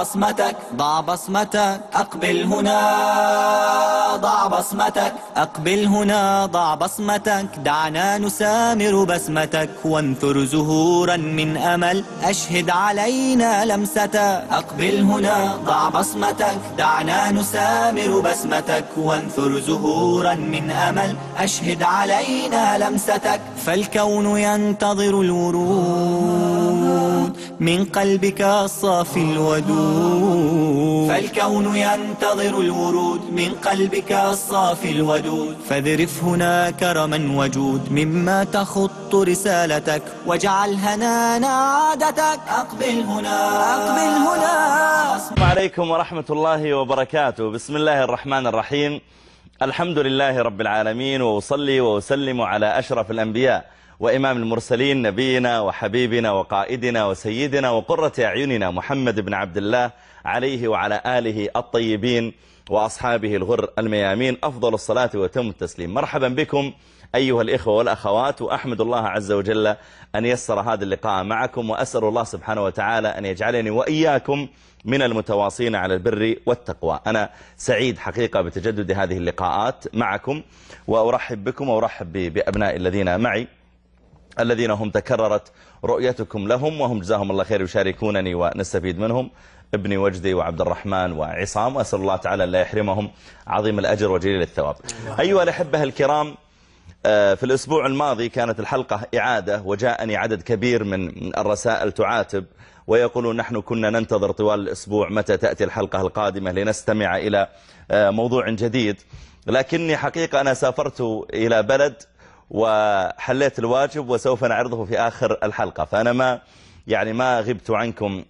بصمتك، ضع بصمتك، أقبل هنا ضع بصمتك، أقبل هنا ضع بصمتك، دعنا نسامر بسمتك وانثر زهورا من أمل، أشهد علينا لمستك. أقبل هنا ضع بصمتك، دعنا نسامر بسمتك وانثر زهورا من أمل، أشهد علينا لمستك. فالكون ينتظر الورود من قلبك الصافي الودود، فالكون ينتظر الورود من قلبك الصافي الودود، فاذرف هنا كرما وجود مما تخط رسالتك، واجعل هنانا عادتك. أقبل هنا أقبل هنا. السلام عليكم ورحمة الله وبركاته. بسم الله الرحمن الرحيم. الحمد لله رب العالمين، وأصلي وأسلم على أشرف الأنبياء وإمام المرسلين، نبينا وحبيبنا وقائدنا وسيدنا وقرة أعيننا محمد بن عبد الله، عليه وعلى آله الطيبين وأصحابه الغر الميامين أفضل الصلاة وتم التسليم. مرحبا بكم أيها الإخوة والأخوات، وأحمد الله عز وجل أن يسر هذا اللقاء معكم، وأسأل الله سبحانه وتعالى أن يجعلني وإياكم من المتواصين على البر والتقوى. أنا سعيد حقيقة بتجدد هذه اللقاءات معكم، وأرحب بكم وأرحب بأبناء الذين معي الذين هم تكررت رؤيتكم لهم، وهم جزاهم الله خير يشاركونني ونستفيد منهم، ابني وجدي وعبد الرحمن وعصام، وأسأل الله تعالى لا يحرمهم عظيم الأجر وجليل الثواب. أيها الأحبة الكرام، في الأسبوع الماضي كانت الحلقة إعادة، وجاءني عدد كبير من الرسائل تعاتب ويقولون نحن كنا ننتظر طوال الأسبوع متى تأتي الحلقة القادمة لنستمع إلى موضوع جديد، لكني حقيقة أنا سافرت إلى بلد وحليت الواجب وسوف نعرضه في آخر الحلقة، فأنا ما غبت عنكم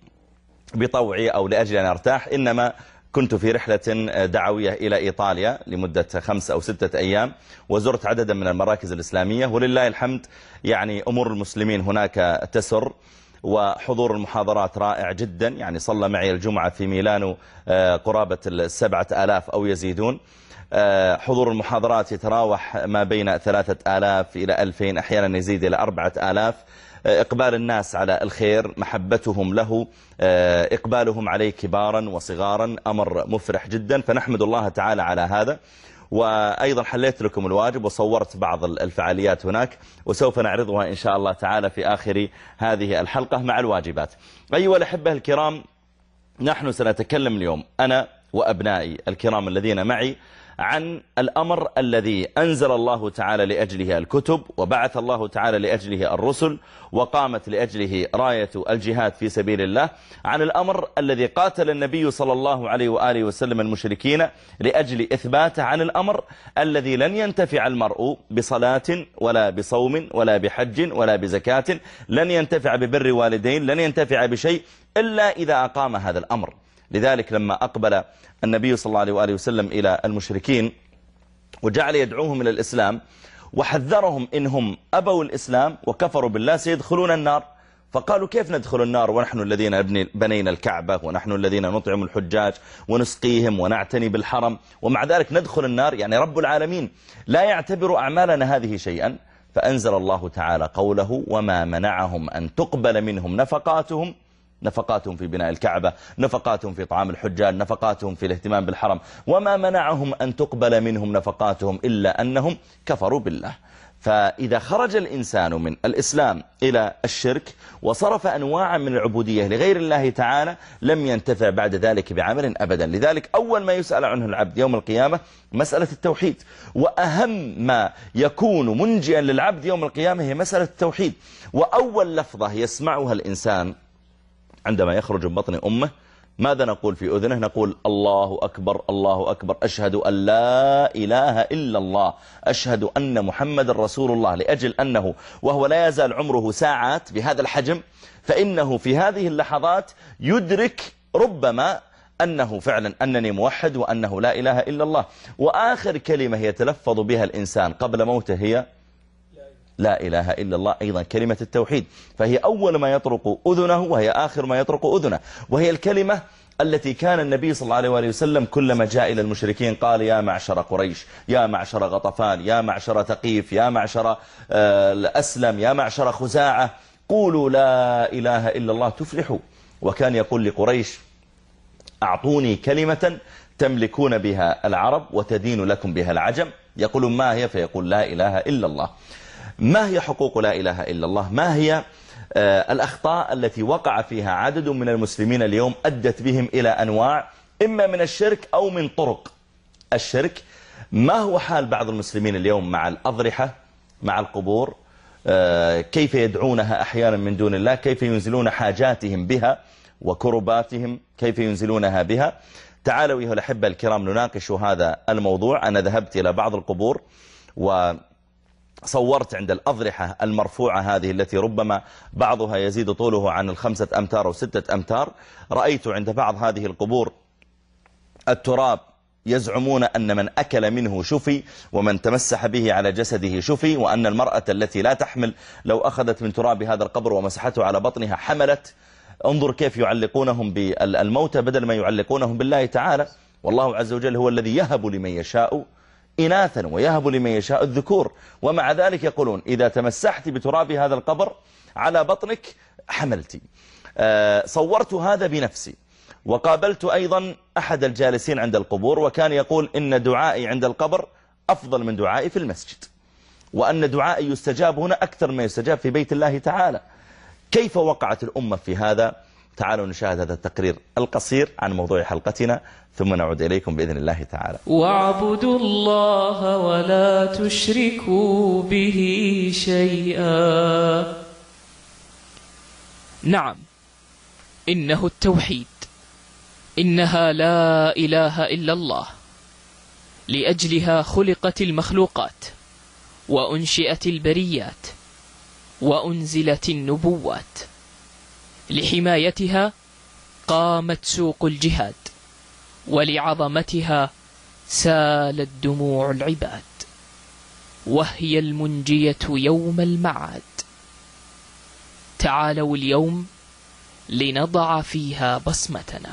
بطوعي أو لأجل أن أرتاح، إنما كنت في رحلة دعوية إلى إيطاليا لمدة 5 أو 6 أيام، وزرت عددا من المراكز الإسلامية، ولله الحمد يعني أمور المسلمين هناك تسر، وحضور المحاضرات رائع جدا. يعني صلى معي الجمعة في ميلانو قرابة 7,000 أو يزيدون. حضور المحاضرات يتراوح ما بين 3,000 إلى 2,000، أحيانا يزيد إلى 4,000. إقبال الناس على الخير، محبتهم له، إقبالهم عليه كبارا وصغارا، أمر مفرح جدا، فنحمد الله تعالى على هذا. وأيضا حليت لكم الواجب وصورت بعض الفعاليات هناك، وسوف نعرضها إن شاء الله تعالى في آخر هذه الحلقة مع الواجبات. أيها الأحبة الكرام، نحن سنتكلم اليوم أنا وأبنائي الكرام الذين معي عن الأمر الذي أنزل الله تعالى لأجله الكتب، وبعث الله تعالى لأجله الرسل، وقامت لأجله راية الجهاد في سبيل الله، عن الأمر الذي قاتل النبي صلى الله عليه وآله وسلم المشركين لأجل إثباته، عن الأمر الذي لن ينتفع المرء بصلاة ولا بصوم ولا بحج ولا بزكاة، لن ينتفع ببر والدين، لن ينتفع بشيء إلا إذا أقام هذا الأمر. لذلك لما أقبل النبي صلى الله عليه وآله وسلم إلى المشركين وجعل يدعوهم إلى الإسلام، وحذرهم إنهم أبوا الإسلام وكفروا بالله سيدخلون النار، فقالوا كيف ندخل النار ونحن الذين بنينا الكعبة، ونحن الذين نطعم الحجاج ونسقيهم ونعتني بالحرم، ومع ذلك ندخل النار؟ يعني رب العالمين لا يعتبر أعمالنا هذه شيئا. فأنزل الله تعالى قوله: وما منعهم أن تقبل منهم نفقاتهم في بناء الكعبة، نفقاتهم في طعام الحجاج، نفقاتهم في الاهتمام بالحرم، وما منعهم أن تقبل منهم نفقاتهم إلا أنهم كفروا بالله. فإذا خرج الإنسان من الإسلام إلى الشرك وصرف أنواعا من العبودية لغير الله تعالى، لم ينتفع بعد ذلك بعمل أبدا. لذلك أول ما يسأل عنه العبد يوم القيامة مسألة التوحيد، وأهم ما يكون منجيا للعبد يوم القيامة هي مسألة التوحيد. وأول لفظة يسمعها الإنسان عندما يخرج من بطن أمه ماذا نقول في أذنه؟ نقول: الله أكبر الله أكبر، أشهد أن لا إله إلا الله، أشهد أن محمد رسول الله. لأجل أنه وهو لا يزال عمره ساعات بهذا الحجم، فإنه في هذه اللحظات يدرك ربما أنه فعلا أنني موحد وأنه لا إله إلا الله. وآخر كلمة يتلفظ بها الإنسان قبل موته هي لا إله إلا الله، أيضا كلمة التوحيد، فهي أول ما يطرق أذنه وهي آخر ما يطرق أذنه، وهي الكلمة التي كان النبي صلى الله عليه وآله وسلم كلما جاء إلى المشركين قال: يا معشر قريش، يا معشر غطفان، يا معشر ثقيف، يا معشر الأسلم، يا معشر خزاعة، قولوا لا إله إلا الله تفلحوا. وكان يقول لقريش: أعطوني كلمة تملكون بها العرب وتدين لكم بها العجم. يقولون ما هي؟ فيقول لا إله إلا الله. ما هي حقوق لا إله إلا الله؟ ما هي الأخطاء التي وقع فيها عدد من المسلمين اليوم أدت بهم إلى أنواع إما من الشرك أو من طرق الشرك؟ ما هو حال بعض المسلمين اليوم مع الأضرحة، مع القبور؟ كيف يدعونها أحيانا من دون الله؟ كيف ينزلون حاجاتهم بها وكرباتهم؟ كيف ينزلونها بها؟ تعالوا أيها الأحبة الكرام نناقش هذا الموضوع. أنا ذهبت إلى بعض القبور وصورت عند الأضرحة المرفوعة هذه التي ربما بعضها يزيد طوله عن 5 أمتار أو 6 أمتار. رأيت عند بعض هذه القبور التراب يزعمون أن من أكل منه شفي، ومن تمسح به على جسده شفي، وأن المرأة التي لا تحمل لو أخذت من تراب هذا القبر ومسحته على بطنها حملت. انظر كيف يعلقونهم بالموتى بدل ما يعلقونهم بالله تعالى. والله عز وجل هو الذي يهب لمن يشاء إناثا ويهب لمن يشاء الذكور، ومع ذلك يقولون إذا تمسحت بتراب هذا القبر على بطنك حملتي. صورت هذا بنفسي، وقابلت أيضا أحد الجالسين عند القبور وكان يقول إن دعائي عند القبر أفضل من دعائي في المسجد، وأن دعائي يستجاب هنا أكثر ما يستجاب في بيت الله تعالى. كيف وقعت الأمة في هذا؟ تعالوا نشاهد هذا التقرير القصير عن موضوع حلقتنا ثم نعود إليكم بإذن الله تعالى. واعبدوا الله ولا تشركوا به شيئا. نعم، إنه التوحيد، إنها لا إله إلا الله، لأجلها خلقت المخلوقات وأنشئت البريات وأنزلت النبوات، لحمايتها قامت سوق الجهاد، ولعظمتها سالت دموع العباد، وهي المنجية يوم المعاد. تعالوا اليوم لنضع فيها بصمتنا.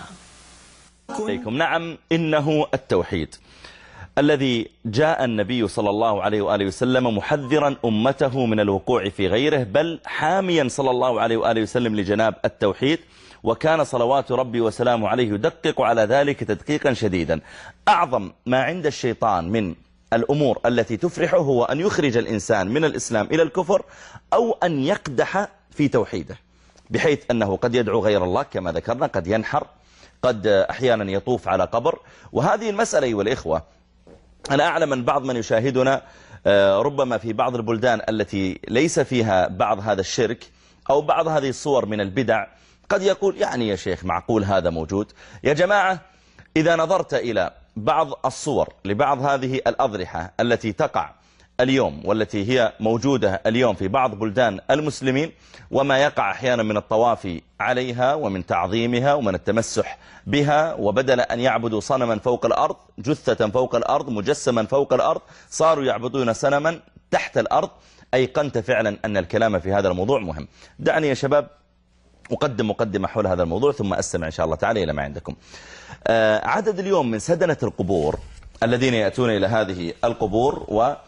نعم، إنه التوحيد الذي جاء النبي صلى الله عليه وآله وسلم محذرا أمته من الوقوع في غيره، بل حاميا صلى الله عليه وآله وسلم لجناب التوحيد، وكان صلوات ربي وسلامه عليه يدقق على ذلك تدقيقا شديدا. أعظم ما عند الشيطان من الأمور التي تفرحه هو أن يخرج الإنسان من الإسلام إلى الكفر، أو أن يقدح في توحيده، بحيث أنه قد يدعو غير الله كما ذكرنا، قد ينحر، قد أحيانا يطوف على قبر. وهذه المسألة أيها الإخوة، أنا أعلم أن بعض من يشاهدنا ربما في بعض البلدان التي ليس فيها بعض هذا الشرك أو بعض هذه الصور من البدع قد يقول يعني يا شيخ معقول هذا موجود؟ يا جماعة، إذا نظرت إلى بعض الصور لبعض هذه الأضرحة التي تقع اليوم والتي هي موجودة اليوم في بعض بلدان المسلمين، وما يقع أحيانا من الطواف عليها ومن تعظيمها ومن التمسح بها، وبدل أن يعبدوا صنما فوق الأرض، جثة فوق الأرض، مجسما فوق الأرض، صاروا يعبدون صنما تحت الأرض. أيقنت فعلا أن الكلام في هذا الموضوع مهم. دعني يا شباب أقدم مقدمة حول هذا الموضوع ثم أستمع إن شاء الله تعالى إلى ما عندكم. عدد اليوم من سدنة القبور الذين يأتون إلى هذه القبور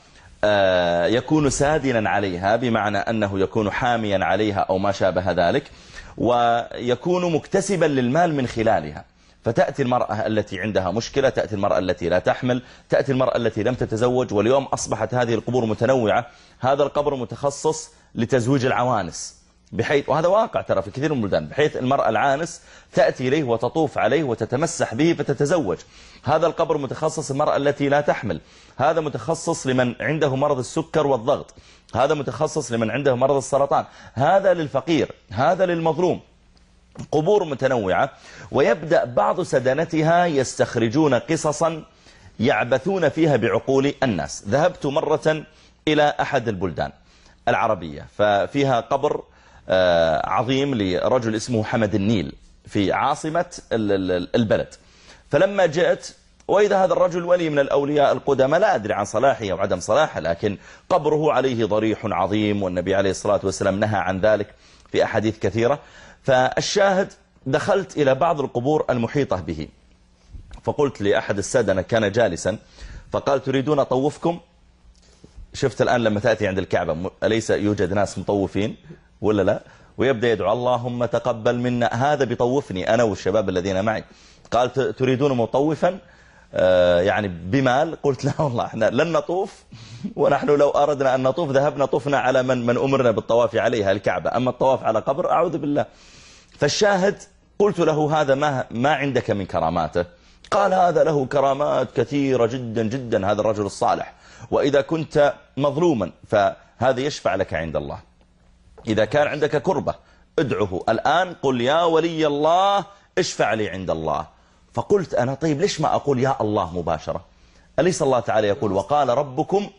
ويكون سادنا عليها، بمعنى أنه يكون حاميا عليها أو ما شابه ذلك، ويكون مكتسبا للمال من خلالها. فتأتي المرأة التي عندها مشكلة، تأتي المرأة التي لا تحمل، تأتي المرأة التي لم تتزوج. واليوم أصبحت هذه القبور متنوعة. هذا القبر متخصص لتزويج العوانس، بحيث، وهذا واقع ترى في كثير من البلدان، بحيث المرأة العانس تأتي إليه وتطوف عليه وتتمسح به فتتزوج. هذا القبر متخصص المرأة التي لا تحمل، هذا متخصص لمن عنده مرض السكر والضغط، هذا متخصص لمن عنده مرض السرطان، هذا للفقير، هذا للمظلوم. قبور متنوعة. ويبدأ بعض سدنتها يستخرجون قصصا يعبثون فيها بعقول الناس. ذهبت مرة إلى أحد البلدان العربية، ففيها قبر عظيم لرجل اسمه حمد النيل في عاصمة البلد. فلما جئت وإذا هذا الرجل ولي من الأولياء القدماء، لا أدري عن صلاحه أو عدم صلاحه، لكن قبره عليه ضريح عظيم، والنبي عليه الصلاة والسلام نهى عن ذلك في أحاديث كثيرة. فالشاهد، دخلت إلى بعض القبور المحيطة به، فقلت لأحد السادة كان جالسا، فقال تريدون أطوفكم؟ شفت الآن لما تأتي عند الكعبة أليس يوجد ناس مطوفين ولا لا؟ ويبدأ يدعو اللهم تقبل منا، هذا بيطوفني أنا والشباب الذين معي. قال تريدون مطوفا يعني بمال؟ قلت لا والله احنا لن نطوف، ونحن لو أردنا أن نطوف ذهبنا طفنا على من أمرنا بالطواف عليها الكعبة، أما الطواف على قبر أعوذ بالله. فالشاهد قلت له هذا ما عندك من كراماته؟ قال هذا له كرامات كثيرة جدا جدا هذا الرجل الصالح، وإذا كنت مظلوما فهذا يشفع لك عند الله. إذا كان عندك كربة ادعه الآن، قل يا ولي الله اشفع لي عند الله. فقلت أنا طيب ليش ما أقول يا الله مباشرة؟ أليس الله تعالى يقول وقال ربكم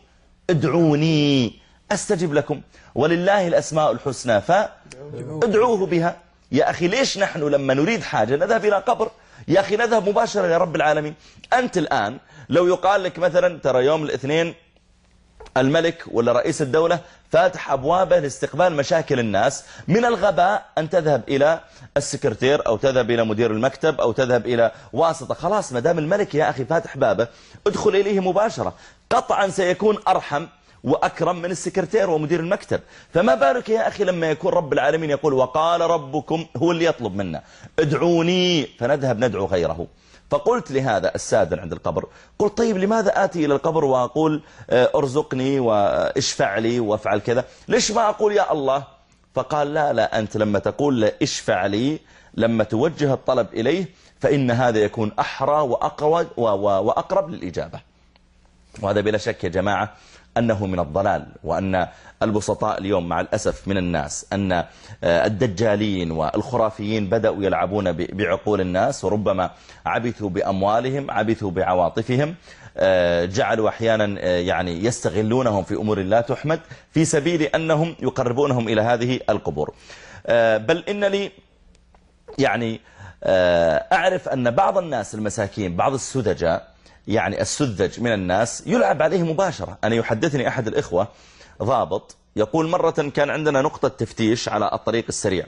ادعوني أستجب لكم ولله الأسماء الحسنى فادعوه بها. يا أخي ليش نحن لما نريد حاجة نذهب إلى قبر؟ يا أخي نذهب مباشرة يا رب العالمين. أنت الآن لو يقال لك مثلا ترى يوم الاثنين الملك ولا رئيس الدولة فاتح أبوابه لاستقبال مشاكل الناس، من الغباء أن تذهب إلى السكرتير أو تذهب إلى مدير المكتب أو تذهب إلى واسطة. خلاص مدام الملك يا أخي فاتح بابه ادخل إليه مباشرة، قطعا سيكون أرحم وأكرم من السكرتير ومدير المكتب. فما بالك يا أخي لما يكون رب العالمين يقول وقال ربكم، هو اللي يطلب منا ادعوني فنذهب ندعو غيره. فقلت لهذا السادن عند القبر، قلت طيب لماذا آتي إلى القبر وأقول ارزقني واشفع لي وافعل كذا، ليش ما أقول يا الله؟ فقال لا أنت لما تقول اشفع لي لما توجه الطلب إليه فإن هذا يكون أحرى وأقرب للإجابة. وهذا بلا شك يا جماعة أنه من الضلال، وأن البسطاء اليوم مع الأسف من الناس أن الدجالين والخرافيين بدأوا يلعبون بعقول الناس، وربما عبثوا بأموالهم، عبثوا بعواطفهم، جعلوا أحيانا يعني يستغلونهم في أمور لا تحمد في سبيل أنهم يقربونهم إلى هذه القبور. بل إنني يعني أعرف أن بعض الناس المساكين، بعض السذجاء يعني السذج من الناس يلعب عليه مباشرة. أنا يحدثني أحد الإخوة ضابط يقول مرة كان عندنا نقطة تفتيش على الطريق السريع،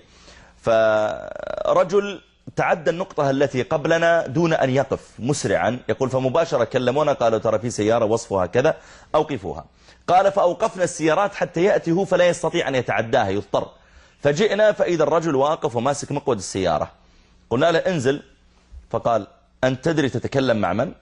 فرجل تعدى النقطة التي قبلنا دون أن يقف مسرعا، يقول فمباشرة كلمونا قالوا ترى في سيارة وصفها كذا أوقفوها. قال فأوقفنا السيارات حتى يأتي هو فلا يستطيع أن يتعداها يضطر، فجئنا فإذا الرجل واقف وماسك مقود السيارة. قلنا له انزل، فقال أنت تدري تتكلم مع من؟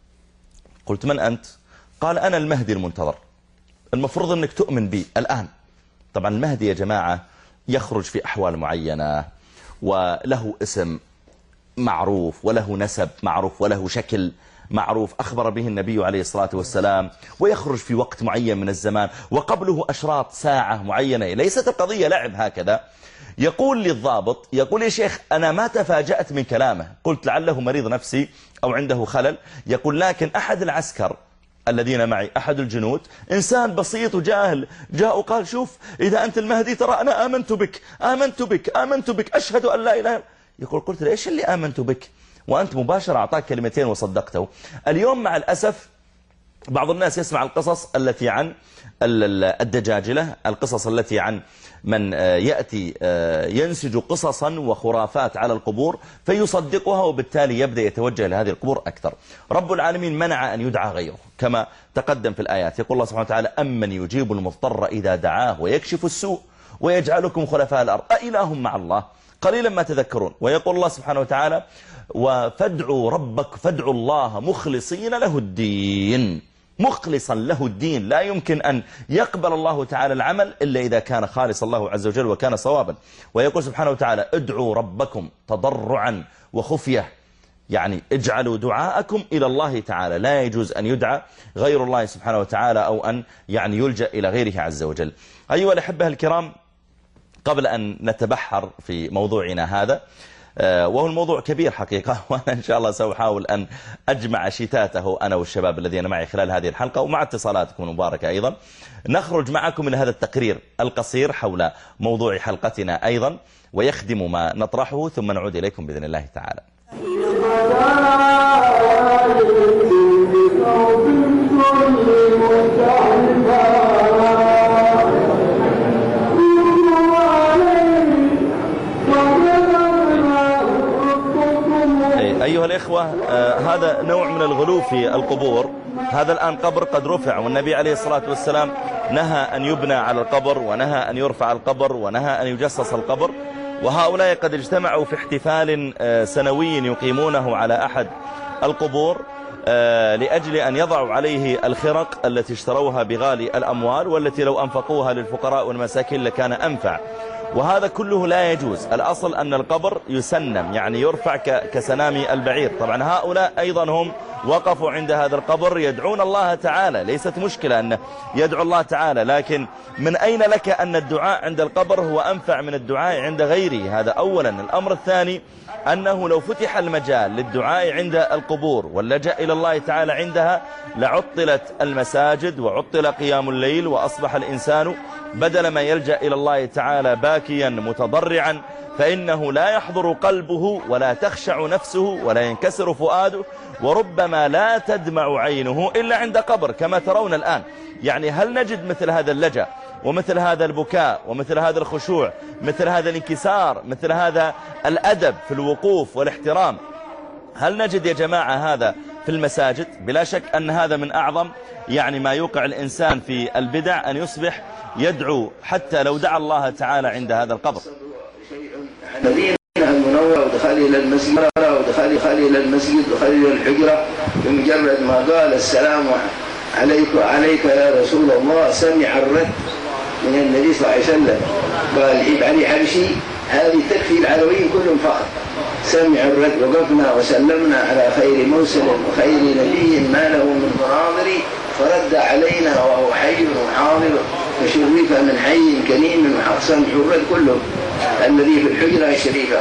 قلت من أنت؟ قال أنا المهدي المنتظر، المفروض أنك تؤمن بي الآن. طبعا المهدي يا جماعة يخرج في أحوال معينة، وله اسم معروف وله نسب معروف وله شكل معروف أخبر به النبي عليه الصلاة والسلام، ويخرج في وقت معين من الزمان وقبله أشراط ساعة معينة، ليست القضية لعب هكذا. يقول للضابط، يقول يا شيخ أنا ما تفاجأت من كلامه، قلت لعله مريض نفسي أو عنده خلل. يقول لكن أحد العسكر الذين معي، أحد الجنود إنسان بسيط وجاهل، جاء وقال شوف إذا أنت المهدي ترى أنا آمنت بك آمنت بك آمنت بك أشهد أن لا إله. يقول قلت له إيش اللي آمنت بك وأنت مباشرة أعطاك كلمتين وصدقته. اليوم مع الأسف بعض الناس يسمع القصص التي عن الدجاجلة، القصص التي عن من يأتي ينسج قصصا وخرافات على القبور فيصدقها، وبالتالي يبدأ يتوجه لهذه القبور أكثر. رب العالمين منع أن يدعى غيره كما تقدم في الآيات. يقول الله سبحانه وتعالى أمن يجيب المضطر إذا دعاه ويكشف السوء ويجعلكم خلفاء الأرض أإله مع الله قليلا ما تذكرون. ويقول الله سبحانه وتعالى وفادعوا ربك فادعوا الله مخلصين له الدين، مخلصا له الدين. لا يمكن أن يقبل الله تعالى العمل إلا إذا كان خالص الله عز وجل وكان صوابا. ويقول سبحانه وتعالى ادعوا ربكم تضرعا وخفية، يعني اجعلوا دعاءكم إلى الله تعالى، لا يجوز أن يدعى غير الله سبحانه وتعالى أو أن يعني يلجأ إلى غيره عز وجل. أيها الأحبة الكرام، قبل أن نتبحر في موضوعنا هذا، وهو الموضوع كبير حقيقة، وأنا إن شاء الله سأحاول أن أجمع شتاته أنا والشباب الذين معي خلال هذه الحلقة ومع اتصالاتكم المباركة أيضا، نخرج معكم من هذا التقرير القصير حول موضوع حلقتنا أيضا ويخدم ما نطرحه، ثم نعود إليكم بإذن الله تعالى. أيها الإخوة، هذا نوع من الغلو في القبور. هذا الآن قبر قد رفع، والنبي عليه الصلاة والسلام نهى أن يبنى على القبر، ونهى أن يرفع القبر، ونهى أن يجسس القبر. وهؤلاء قد اجتمعوا في احتفال سنوي يقيمونه على أحد القبور لأجل أن يضعوا عليه الخرق التي اشتروها بغالي الأموال، والتي لو أنفقوها للفقراء والمساكين لكان أنفع. وهذا كله لا يجوز. الأصل أن القبر يسنم، يعني يرفع كسنام البعير. طبعا هؤلاء أيضا هم وقفوا عند هذا القبر يدعون الله تعالى، ليست مشكلة أن يدعو الله تعالى، لكن من أين لك أن الدعاء عند القبر هو أنفع من الدعاء عند غيره؟ هذا أولا. الأمر الثاني أنه لو فتح المجال للدعاء عند القبور واللجأ إلى الله تعالى عندها لعطلت المساجد وعطل قيام الليل، وأصبح الإنسان بدل ما يلجأ إلى الله تعالى باكيا متضرعا فإنه لا يحضر قلبه ولا تخشع نفسه ولا ينكسر فؤاده، وربما لا تدمع عينه إلا عند قبر كما ترون الآن. يعني هل نجد مثل هذا اللجأ ومثل هذا البكاء ومثل هذا الخشوع، مثل هذا الانكسار، مثل هذا الأدب في الوقوف والاحترام، هل نجد يا جماعة هذا في المساجد؟ بلا شك أن هذا من أعظم يعني ما يوقع الإنسان في البدع، أن يصبح يدعو حتى لو دعا الله تعالى عند هذا القبر. مدينة المنورة ودخل إلى المسجد إلى المسجد ودخل إلى الحجرة، بمجرد ما قال السلام عليك يا رسول الله سمع الرد من النبي صلى الله عليه وسلم، قال عيب علي حبشي، هذه تكفي العلويين كلهم فخر. سمع الرد، وقفنا وسلمنا على خير مرسل وخير نبي ما له من مناظر، فرد علينا وهو حي وحاضر، وشرف من حي كريم وحسن الرد كله الذي في الحجرة الشريفة.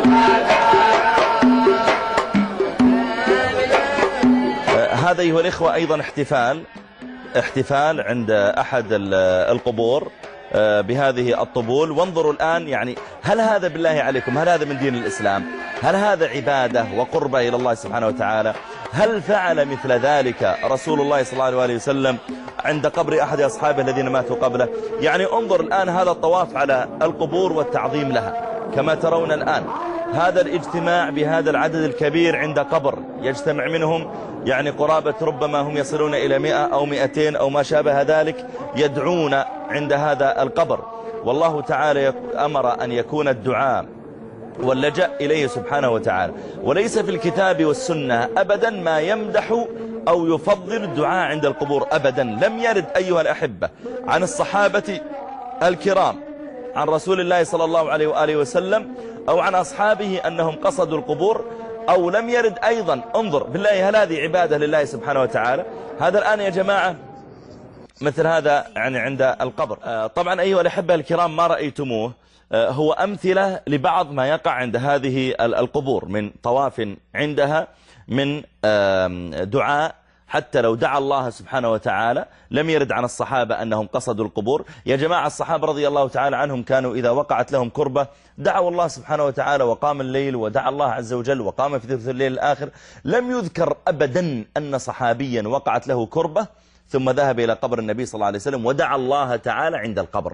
هذا أيها الإخوة أيضا احتفال عند أحد القبور بهذه الطبول. وانظروا الآن، يعني هل هذا بالله عليكم، هل هذا من دين الإسلام؟ هل هذا عبادة وقربة إلى الله سبحانه وتعالى؟ هل فعل مثل ذلك رسول الله صلى الله عليه وسلم عند قبر أحد أصحابه الذين ماتوا قبله؟ يعني انظر الآن هذا الطواف على القبور والتعظيم لها كما ترون الآن، هذا الاجتماع بهذا العدد الكبير عند قبر يجتمع منهم يعني قرابة ربما هم يصلون إلى 100 أو 200 أو ما شابه ذلك، يدعون عند هذا القبر. والله تعالى أمر أن يكون الدعاء واللجأ إليه سبحانه وتعالى، وليس في الكتاب والسنة أبدا ما يمدح أو يفضل الدعاء عند القبور أبدا. لم يرد أيها الأحبة عن الصحابة الكرام، عن رسول الله صلى الله عليه وآله وسلم، أو عن أصحابه أنهم قصدوا القبور، أو لم يرد أيضا. انظر بالله، هل هذه عبادة لله سبحانه وتعالى؟ هذا الآن يا جماعة مثل هذا يعني عند القبر. طبعا أيها الأحبة الكرام ما رأيتموه هو أمثلة لبعض ما يقع عند هذه القبور من طواف عندها، من دعاء حتى لو دعا الله سبحانه وتعالى. لم يرد عن الصحابة أنهم قصدوا القبور. يا جماعة الصحابة رضي الله تعالى عنهم كانوا إذا وقعت لهم كربة دعوا الله سبحانه وتعالى وقام الليل ودعا الله عز وجل وقام في ثلث الليل الآخر. لم يذكر أبدا أن صحابيا وقعت له كربة ثم ذهب إلى قبر النبي صلى الله عليه وسلم ودعا الله تعالى عند القبر.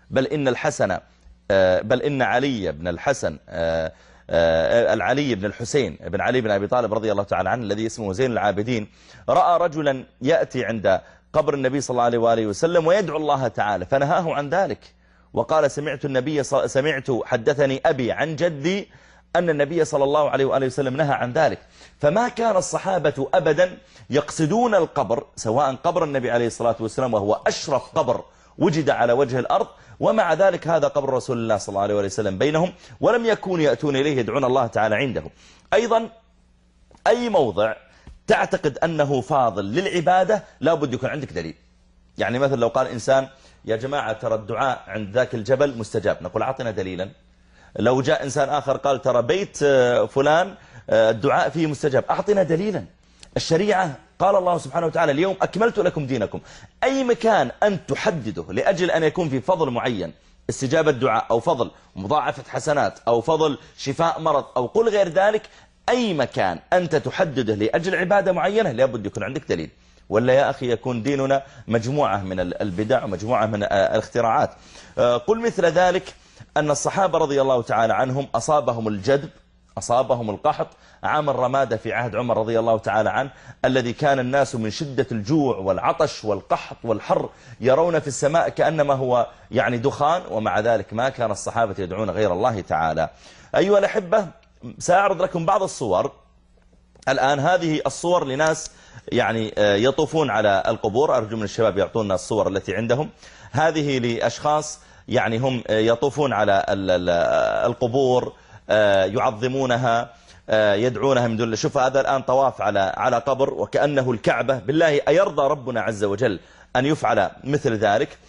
بل إن علي بن الحسن العلي بن الحسين بن علي بن أبي طالب رضي الله تعالى عنه الذي اسمه زين العابدين رأى رجلا يأتي عند قبر النبي صلى الله عليه وآله وسلم ويدعو الله تعالى، فنهاه عن ذلك وقال سمعت حدثني أبي عن جدي أن النبي صلى الله عليه وآله وسلم نهى عن ذلك. فما كان الصحابة أبدا يقصدون القبر، سواء قبر النبي عليه الصلاة والسلام وهو أشرف قبر وجد على وجه الأرض، ومع ذلك هذا قبر رسول الله صلى الله عليه وسلم بينهم، ولم يكونوا يأتون إليه يدعون الله تعالى عنده. أيضا أي موضع تعتقد أنه فاضل للعبادة لا بد يكون عندك دليل. يعني مثل لو قال إنسان يا جماعة ترى الدعاء عند ذاك الجبل مستجاب، نقول أعطنا دليلا. لو جاء إنسان آخر قال ترى بيت فلان الدعاء فيه مستجاب، أعطنا دليلا. الشريعة قال الله سبحانه وتعالى اليوم أكملت لكم دينكم. أي مكان أن تحدده لأجل أن يكون في فضل معين، استجابة دعاء أو فضل مضاعفة حسنات أو فضل شفاء مرض أو قل غير ذلك، أي مكان أنت تحدده لأجل عبادة معينة لابد يكون عندك دليل، ولا يا أخي يكون ديننا مجموعة من البدع ومجموعة من الاختراعات. قل مثل ذلك أن الصحابة رضي الله تعالى عنهم أصابهم الجدب أصابهم القحط عام الرمادة في عهد عمر رضي الله تعالى عنه، الذي كان الناس من شدة الجوع والعطش والقحط والحر يرون في السماء كأنما هو يعني دخان، ومع ذلك ما كان الصحابة يدعون غير الله تعالى. أيها الأحبة، سأعرض لكم بعض الصور الآن. هذه الصور لناس يعني يطوفون على القبور، أرجو من الشباب يعطونا الصور التي عندهم. هذه لأشخاص يعني هم يطوفون على القبور، يعظمونها، يدعونها من دون الله. شوف هذا الآن طواف على قبر وكأنه الكعبة. بالله أيرضى ربنا عز وجل أن يفعل مثل ذلك؟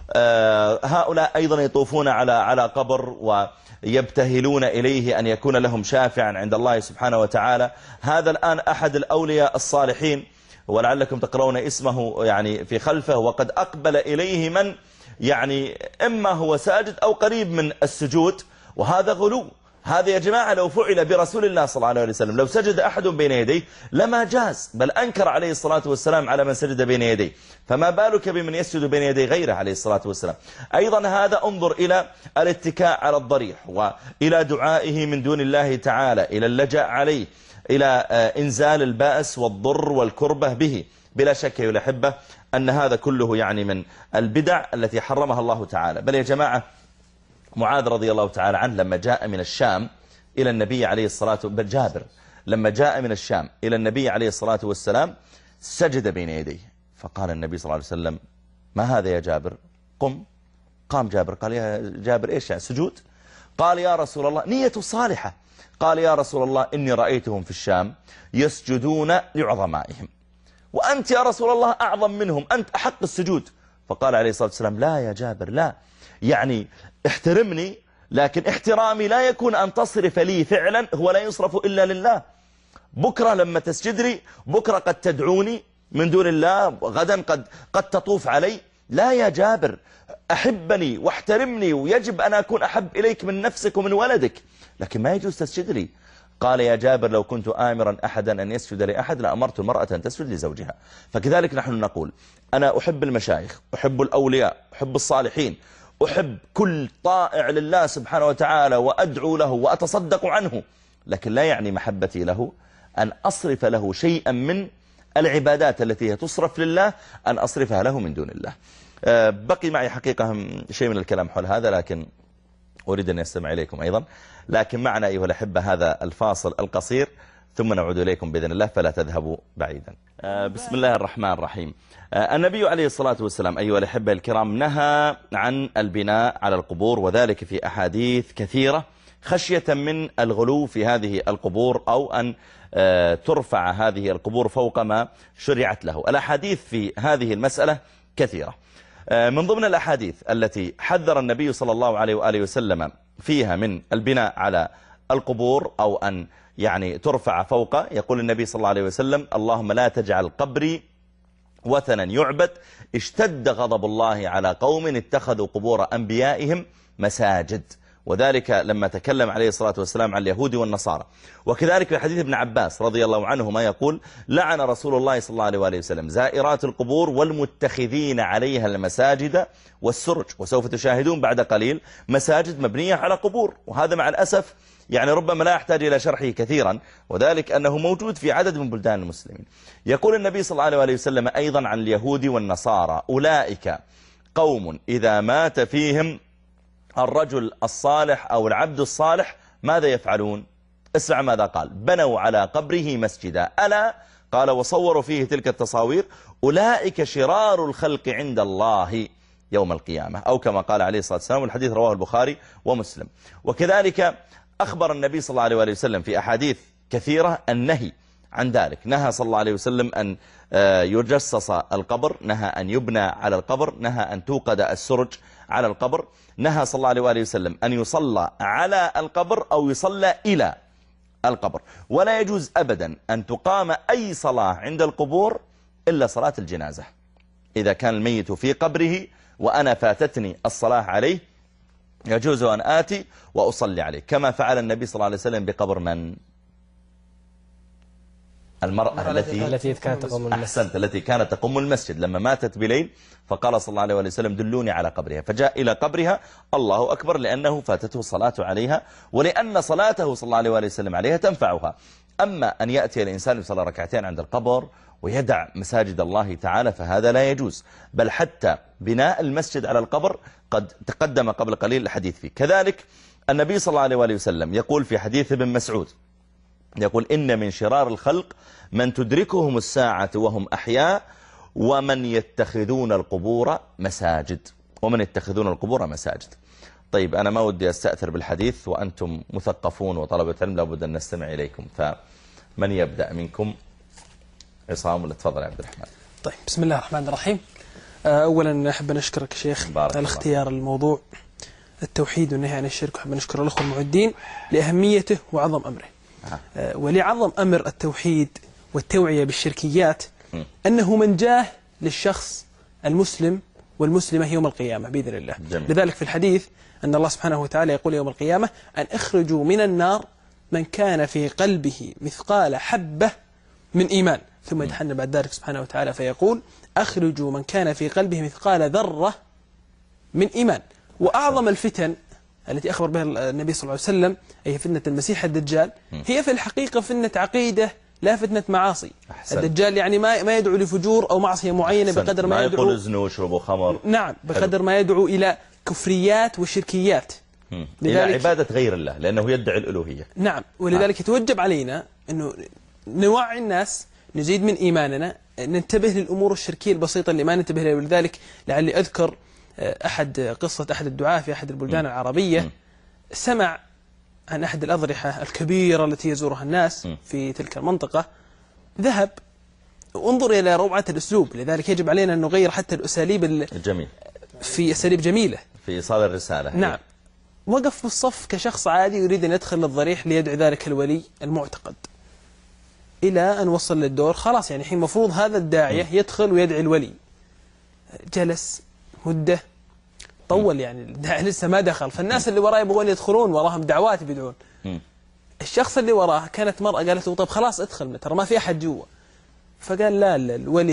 هؤلاء أيضا يطوفون على قبر ويبتهلون إليه أن يكون لهم شافعا عند الله سبحانه وتعالى. هذا الآن أحد الأولياء الصالحين، ولعلكم تقرؤون اسمه يعني في خلفه، وقد أقبل إليه من يعني إما هو ساجد أو قريب من السجود، وهذا غلو. هذا يا جماعة لو فعل برسول الله صلى الله عليه وسلم، لو سجد أحد بين يديه لما جاز، بل أنكر عليه الصلاة والسلام على من سجد بين يديه، فما بالك بمن يسجد بين يدي غيره عليه الصلاة والسلام. أيضا هذا انظر إلى الاتكاء على الضريح، وإلى دعائه من دون الله تعالى، إلى اللجأ عليه، إلى إنزال البأس والضر والكربة به. بلا شك يا الأحبة أن هذا كله يعني من البدع التي حرمها الله تعالى. بل يا جماعة، معاذ رضي الله تعالى عنه لما جاء من الشام إلى النبي عليه الصلاة والسلام، جابر لما جاء من الشام إلى النبي عليه الصلاة والسلام سجد بين يديه، فقال النبي صلى الله عليه وسلم: ما هذا يا جابر؟ قم. قام جابر، قال: يا جابر إيش يعني سجود؟ قال: يا رسول الله نية صالحة. قال: يا رسول الله إني رأيتهم في الشام يسجدون لعظمائهم، وأنت يا رسول الله أعظم منهم، أنت أحق السجود. فقال عليه الصلاة والسلام: لا يا جابر، لا، يعني احترمني، لكن احترامي لا يكون أن تصرف لي فعلا هو لا يصرف إلا لله. بكرة لما تسجد لي، بكرة قد تدعوني من دون الله، غدا قد تطوف علي. لا يا جابر، أحبني واحترمني، ويجب أن أكون أحب إليك من نفسك ومن ولدك، لكن ما يجوز تسجد لي. قال: يا جابر لو كنت آمرا أحدا أن يسجد لأحد لأمرت المرأة أن تسجد لزوجها. فكذلك نحن نقول: أنا أحب المشايخ، أحب الأولياء، أحب الصالحين، أحب كل طائع لله سبحانه وتعالى، وأدعو له وأتصدق عنه، لكن لا يعني محبتي له أن أصرف له شيئا من العبادات التي هي تصرف لله أن أصرفها له من دون الله. بقي معي حقيقة شيء من الكلام حول هذا، لكن أريد أن يستمع إليكم أيضا. لكن معنا أيها الأحبة هذا الفاصل القصير، ثم نعود إليكم بإذن الله، فلا تذهبوا بعيدا. بسم الله الرحمن الرحيم. النبي عليه الصلاة والسلام أيها الأحبة الكرام نهى عن البناء على القبور، وذلك في أحاديث كثيرة، خشية من الغلو في هذه القبور، أو أن ترفع هذه القبور فوق ما شرعت له. الأحاديث في هذه المسألة كثيرة. من ضمن الأحاديث التي حذر النبي صلى الله عليه وآله وسلم فيها من البناء على القبور، أو أن يعني ترفع فوق، يقول النبي صلى الله عليه وسلم: اللهم لا تجعل قبري وثنا يعبد، اشتد غضب الله على قوم اتخذوا قبور أنبيائهم مساجد. وذلك لما تكلم عليه الصلاة والسلام عن اليهود والنصارى. وكذلك في حديث ابن عباس رضي الله عنهما يقول: لعن رسول الله صلى الله عليه وآله وسلم زائرات القبور والمتخذين عليها المساجد والسرج. وسوف تشاهدون بعد قليل مساجد مبنية على قبور، وهذا مع الأسف يعني ربما لا يحتاج إلى شرحه كثيرا، وذلك أنه موجود في عدد من بلدان المسلمين. يقول النبي صلى الله عليه وآله وسلم أيضا عن اليهود والنصارى: أولئك قوم إذا مات فيهم الرجل الصالح أو العبد الصالح ماذا يفعلون؟ اسمع ماذا قال: بنوا على قبره مسجدا، ألا قال وصوروا فيه تلك التصاوير، أولئك شرار الخلق عند الله يوم القيامة، أو كما قال عليه الصلاة والسلام، والحديث رواه البخاري ومسلم. وكذلك أخبر النبي صلى الله عليه وآله وسلم في أحاديث كثيرة النهي عن ذلك. نهى صلى الله عليه وسلم أن يجسس القبر، نهى أن يبنى على القبر، نهى أن توقد السرج على القبر، نهى صلى الله عليه وآله وسلم أن يصلى على القبر أو يصلى إلى القبر. ولا يجوز أبدا أن تقام أي صلاة عند القبور إلا صلاة الجنازة. إذا كان الميت في قبره وأنا فاتتني الصلاة عليه يجوز أن آتي وأصلي عليه، كما فعل النبي صلى الله عليه وسلم بقبر من؟ المرأة التي كانت تقوم المسجد. أحسنت، التي كانت تقوم المسجد لما ماتت بليل، فقال صلى الله عليه وسلم دلوني على قبرها، فجاء إلى قبرها، الله أكبر، لأنه فاتته الصلاة عليها، ولأن صلاته صلى الله عليه وسلم عليها تنفعها. أما أن يأتي الإنسان يصلي ركعتين عند القبر ويدع مساجد الله تعالى فهذا لا يجوز، بل حتى بناء المسجد على القبر قد تقدم قبل قليل الحديث فيه. كذلك النبي صلى الله عليه وسلم يقول في حديث ابن مسعود، يقول إن من شرار الخلق من تدركهم الساعة وهم أحياء ومن يتخذون القبور مساجد، ومن يتخذون القبور مساجد. طيب أنا ما ودي أستأثر بالحديث وأنتم مثقفون وطلبة علم، لابد أن نستمع إليكم، فمن يبدأ منكم؟ عصام ولا تفضل يا عبد الرحمن. طيب بسم الله الرحمن الرحيم. أولا أحب نشكرك شيخ على اختيار الموضوع التوحيد والنهي عن الشرك، وأحب نشكر الأخوة المعدين لأهميته وعظم أمره. ولعظم أمر التوحيد والتوعية بالشركيات أنه منجاه للشخص المسلم والمسلمة يوم القيامة بإذن الله. جميل. لذلك في الحديث أن الله سبحانه وتعالى يقول يوم القيامة أن اخرجوا من النار من كان في قلبه مثقال حبة من إيمان، ثم يتحنى بعد ذلك سبحانه وتعالى فيقول أخرجوا من كان في قلبه مثقال ذرة من إيمان. وأعظم الفتن التي أخبر بها النبي صلى الله عليه وسلم أي فتنة المسيح الدجال هي في الحقيقة فتنة عقيدة لا فتنة معاصي. الدجال يعني ما يدعو لفجور أو معصية معينة بقدر ما يدعو، يقول ازنوا واشربوا خمر، نعم، بقدر ما يدعو إلى كفريات وشركيات، إلى عبادة غير الله لأنه يدعي الألوهية. نعم، ولذلك يتوجب علينا أنه نوعي الناس، نزيد من إيماننا، ننتبه للأمور الشركية البسيطة اللي ما ننتبه لها. ولذلك لعلي أذكر قصة أحد الدعاة في أحد البلدان العربية، سمع عن أحد الأضرحة الكبيرة التي يزورها الناس في تلك المنطقة، ذهب، وانظر إلى روعة الأسلوب. لذلك يجب علينا أن نغير حتى الأساليب الجميل في أساليب جميلة في إيصال الرسالة. نعم، وقف في الصف كشخص عادي يريد أن يدخل للضريح ليدعو ذلك الولي المعتقد، إلى أن وصل للدور خلاص، يعني حين مفروض هذا الداعية يدخل ويدعي الولي. جلس مدة طول، يعني الداعي لسه ما دخل، فالناس اللي وراه يبغون يدخلون، وراهم دعوات بيدعون. الشخص اللي وراه كانت مرأة قالت له طيب خلاص ادخل، ترى ما في أحد جوا. فقال لا، الولي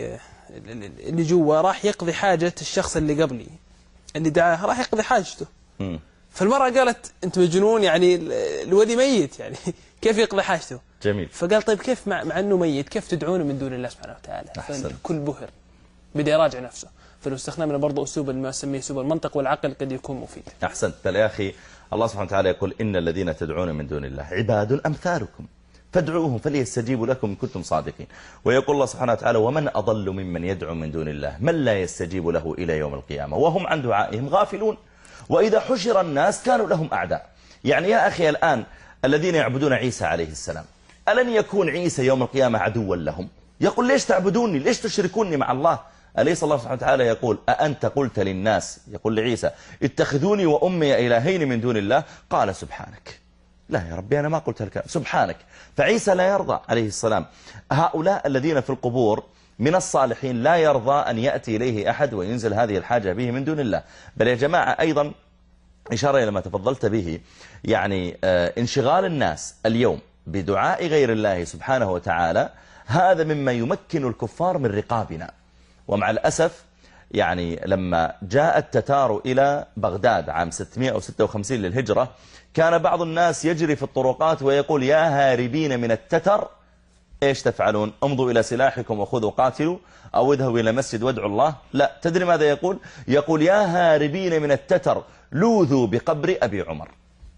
اللي جوا راح يقضي حاجة الشخص اللي قبلي اللي دعاه، راح يقضي حاجته. فالمرأة قالت أنت مجنون، يعني الولي ميت، يعني كيف يقضي حاجته؟ جميل. فقال طيب كيف مع أنه ميت كيف تدعونه من دون الله سبحانه وتعالى؟ فالكل بهر، بدأ يراجع نفسه. فلو استخدمنا برضه أسلوب ما نسميه أسلوب المنطق والعقل قد يكون مفيد. أحسنت يا أخي. الله سبحانه وتعالى يقول إن الذين تدعون من دون الله عباد أمثالكم فادعوهم فليستجيبوا لكم إن كنتم صادقين. ويقول الله سبحانه وتعالى ومن أضل ممن يدعو من دون الله من لا يستجيب له إلى يوم القيامة وهم عن دعائهم غافلون وإذا حشر الناس كانوا لهم أعداء. يعني يا أخي الآن الذين يعبدون عيسى عليه السلام ألن يكون عيسى يوم القيامة عدوا لهم؟ يقول ليش تعبدوني، ليش تشركوني مع الله؟ أليس الله سبحانه وتعالى يقول أأنت قلت للناس، يقول لعيسى اتخذوني وأمي إلهين من دون الله؟ قال سبحانك. لا يا ربي أنا ما قلت لك، سبحانك. فعيسى لا يرضى عليه السلام. هؤلاء الذين في القبور من الصالحين لا يرضى أن يأتي إليه أحد وينزل هذه الحاجة به من دون الله. بل يا جماعة أيضا إشارة إلى ما تفضلت به، يعني انشغال الناس اليوم بدعاء غير الله سبحانه وتعالى هذا مما يمكن الكفار من رقابنا. ومع الأسف يعني لما جاء التتار إلى بغداد عام 656 للهجرة كان بعض الناس يجري في الطرقات ويقول يا هاربين من التتر إيش تفعلون؟ امضوا إلى سلاحكم وخذوا قاتلوا أو اذهبوا إلى مسجد وادعوا الله. لا، تدري ماذا يقول؟ يقول يا هاربين من التتر لوذوا بقبر أبي عمر.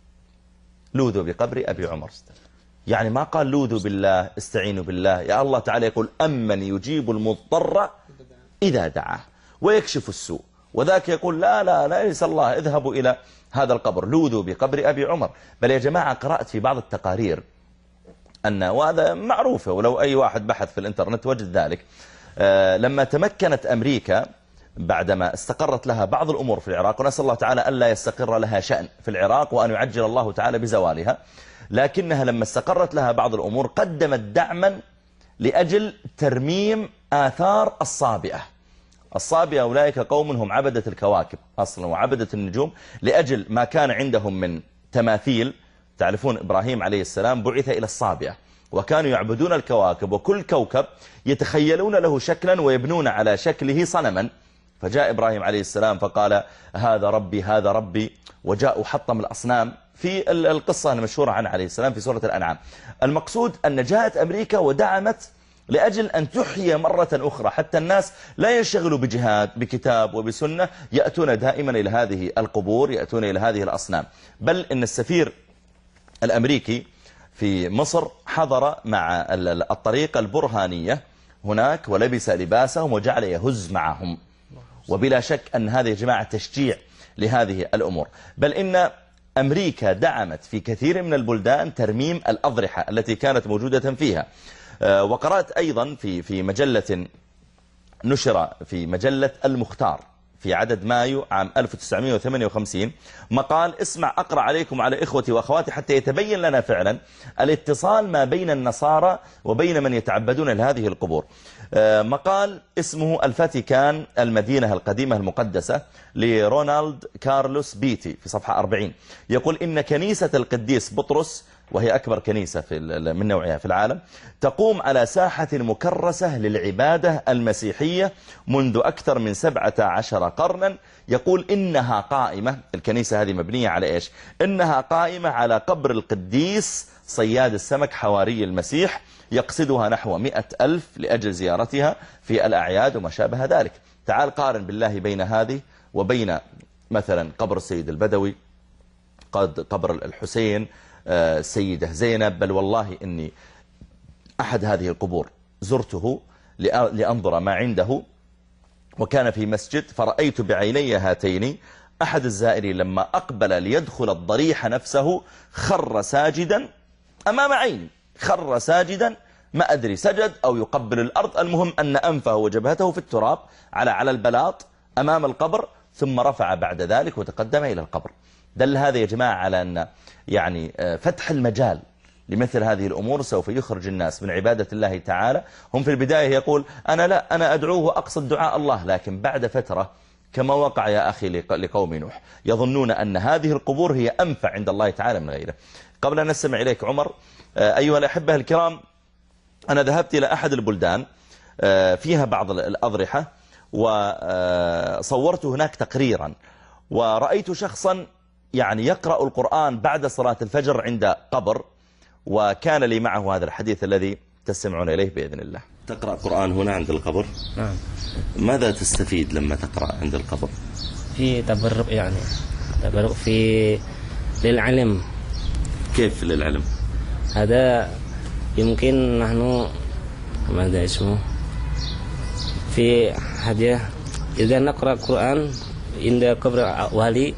لوذوا بقبر أبي عمر، يعني ما قال لوذوا بالله استعينوا بالله. يا الله تعالى يقول أمن يجيب المضطر إذا دعاه ويكشف السوء، وذاك يقول لا لا لا ليس الله اذهبوا إلى هذا القبر لوذوا بقبر أبي عمر. بل يا جماعة قرأت في بعض التقارير أن، وهذا معروفة ولو أي واحد بحث في الإنترنت وجد ذلك، لما تمكنت أمريكا بعدما استقرت لها بعض الأمور في العراق، ونسأل الله تعالى ألا يستقر لها شأن في العراق وأن يعجل الله تعالى بزوالها، لكنها لما استقرت لها بعض الأمور قدمت دعما لأجل ترميم آثار الصابئة. الصابئة أولئك قوم هم عبدة الكواكب أصلا وعبدة النجوم، لأجل ما كان عندهم من تماثيل. تعرفون إبراهيم عليه السلام بعث إلى الصابئة وكانوا يعبدون الكواكب، وكل كوكب يتخيلون له شكلا ويبنون على شكله صنما. فجاء إبراهيم عليه السلام فقال هذا ربي هذا ربي، وجاءوا حطم الأصنام في القصة المشهورة عن عليه السلام في سورة الأنعام. المقصود أن جاءت أمريكا ودعمت لأجل أن تحيي مرة أخرى، حتى الناس لا ينشغلوا بجهاد بكتاب وبسنة، يأتون دائما إلى هذه القبور، يأتون إلى هذه الأصنام. بل إن السفير الأمريكي في مصر حضر مع الطريقة البرهانية هناك ولبس لباسهم وجعل يهز معهم. وبلا شك أن هذه يا جماعة تشجيع لهذه الأمور. بل إن أمريكا دعمت في كثير من البلدان ترميم الأضرحة التي كانت موجودة فيها. وقرأت أيضا في مجلة نشر في مجلة المختار في عدد مايو عام 1958 مقال اسمع أقرأ عليكم على إخوتي وأخواتي حتى يتبين لنا فعلا الاتصال ما بين النصارى وبين من يتعبدون لهذه القبور. مقال اسمه الفاتيكان المدينة القديمة المقدسة لرونالد كارلوس بيتي في صفحة 40. يقول إن كنيسة القديس بطرس، وهي أكبر كنيسة من نوعها في العالم، تقوم على ساحة مكرسة للعبادة المسيحية منذ أكثر من 17 قرنا. يقول إنها قائمة، الكنيسة هذه مبنية على إيش؟ إنها قائمة على قبر القديس صياد السمك حواري المسيح، يقصدها نحو 100,000 لأجل زيارتها في الأعياد وما شابه ذلك. تعال قارن بالله بين هذه وبين مثلا قبر السيد البدوي، قبر الحسين، السيدة زينب. بل والله إني أحد هذه القبور زرته لأنظر ما عنده، وكان في مسجد، فرأيت بعيني هاتين أحد الزائرين لما أقبل ليدخل الضريح نفسه خر ساجدا أمام عيني، خر ساجدا، ما أدري سجد أو يقبل الأرض، المهم أن أنفه وجبهته في التراب على البلاط أمام القبر، ثم رفع بعد ذلك وتقدم إلى القبر. دل هذا يا جماعة على أن يعني فتح المجال لمثل هذه الأمور سوف يخرج الناس من عبادة الله تعالى. هم في البداية يقول أنا أدعوه وأقصد دعاء الله، لكن بعد فترة كما وقع يا أخي لقوم نوح يظنون أن هذه القبور هي أنفع عند الله تعالى من غيره. قبل أن نستمع إليك عمر، أيها الأحبة الكرام، أنا ذهبت إلى أحد البلدان فيها بعض الأضرحة، وصورت هناك تقريرا، ورأيت شخصا يعني يقرأ القرآن بعد صلاة الفجر عند قبر، وكان لي معه هذا الحديث الذي تستمعون إليه بإذن الله. تقرأ قرآن هنا عند القبر؟ نعم. ماذا تستفيد لما تقرأ عند القبر؟ في تبرك، يعني تبرك في للعلم. كيف للعلم؟ هذا يمكن نحن ماذا اسمه في هدية إذا نقرأ القرآن عند قبر والي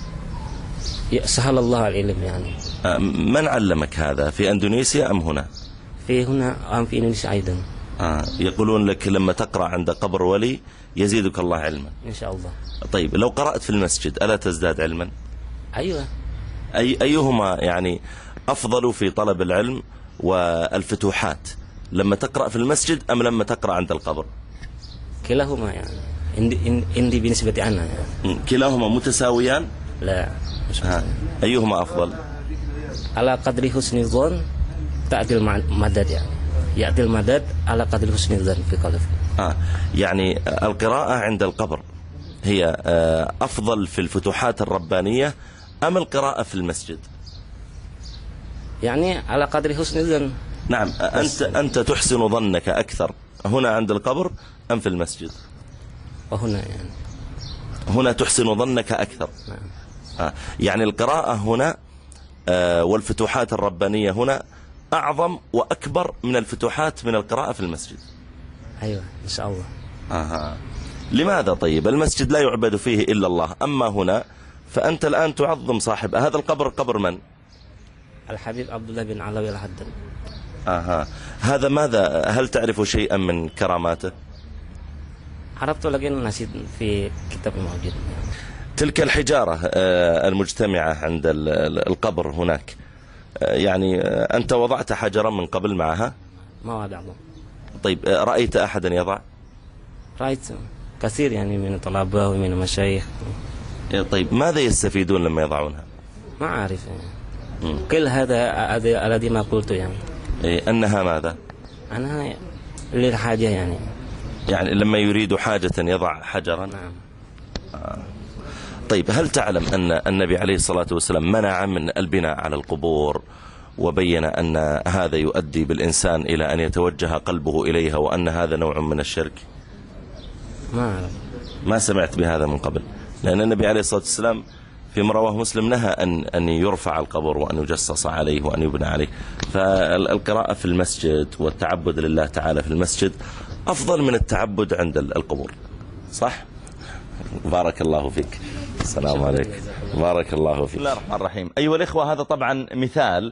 سهل الله العلم. يعني من علمك هذا؟ في أندونيسيا أم هنا؟ في هنا أم في إندونيسيا أيضا. يقولون لك لما تقرأ عند قبر ولي يزيدك الله علما إن شاء الله. طيب لو قرأت في المسجد ألا تزداد علما؟ أيوة. أيهما يعني أفضل في طلب العلم والفتوحات، لما تقرأ في المسجد أم لما تقرأ عند القبر؟ كلاهما يعني عندي بالنسبة أنا يعني. كلاهما متساويان؟ لا مش أيهما أفضل؟ على قدر حسن الظن تأتي المدد، يعني يأتي المدد على قدر حسن الظن في قلبك. يعني القراءة عند القبر هي أفضل في الفتوحات الربانية أم القراءة في المسجد؟ يعني على قدر حسن الظن. نعم. أنت تحسن ظنك أكثر هنا عند القبر أم في المسجد؟ وهنا يعني هنا تحسن ظنك أكثر. نعم. يعني القراءة هنا والفتوحات الربانية هنا أعظم وأكبر من الفتوحات من القراءة في المسجد. أيوة إن شاء الله. لماذا طيب؟ المسجد لا يعبد فيه إلا الله، أما هنا فأنت الآن تعظم صاحب هذا القبر. قبر من؟ الحبيب عبد الله بن علوي الحدن. هذا ماذا؟ هل تعرف شيئا من كراماته؟ عرفت لكن نسيت في كتاب موجود. تلك الحجارة المجتمعة عند القبر هناك، يعني أنت وضعت حجرا من قبل معها؟ ما وضعه. طيب رأيت أحدا يضع؟ رأيت كثير يعني من الطلبة ومن المشايخ. طيب ماذا يستفيدون لما يضعونها؟ ما أعرف يعني. كل هذا الذي ما قلته يعني. أنها ماذا؟ أنا للحاجة يعني لما يريد حاجة يضع حجرا. نعم. طيب هل تعلم أن النبي عليه الصلاة والسلام منع من البناء على القبور وبين أن هذا يؤدي بالإنسان إلى أن يتوجه قلبه إليها وأن هذا نوع من الشرك؟ ما أعرف. ما سمعت بهذا من قبل؟ لأن النبي عليه الصلاة والسلام فيما رواه مسلم نهى أن يرفع القبر وأن يجصص عليه وأن يبنى عليه. فالقراءة في المسجد والتعبد لله تعالى في المسجد أفضل من التعبد عند القبور، صح؟ بارك الله فيك. السلام عليكم. بارك الله فيك. بسم الله الرحمن الرحيم. أيها الإخوة، هذا طبعا مثال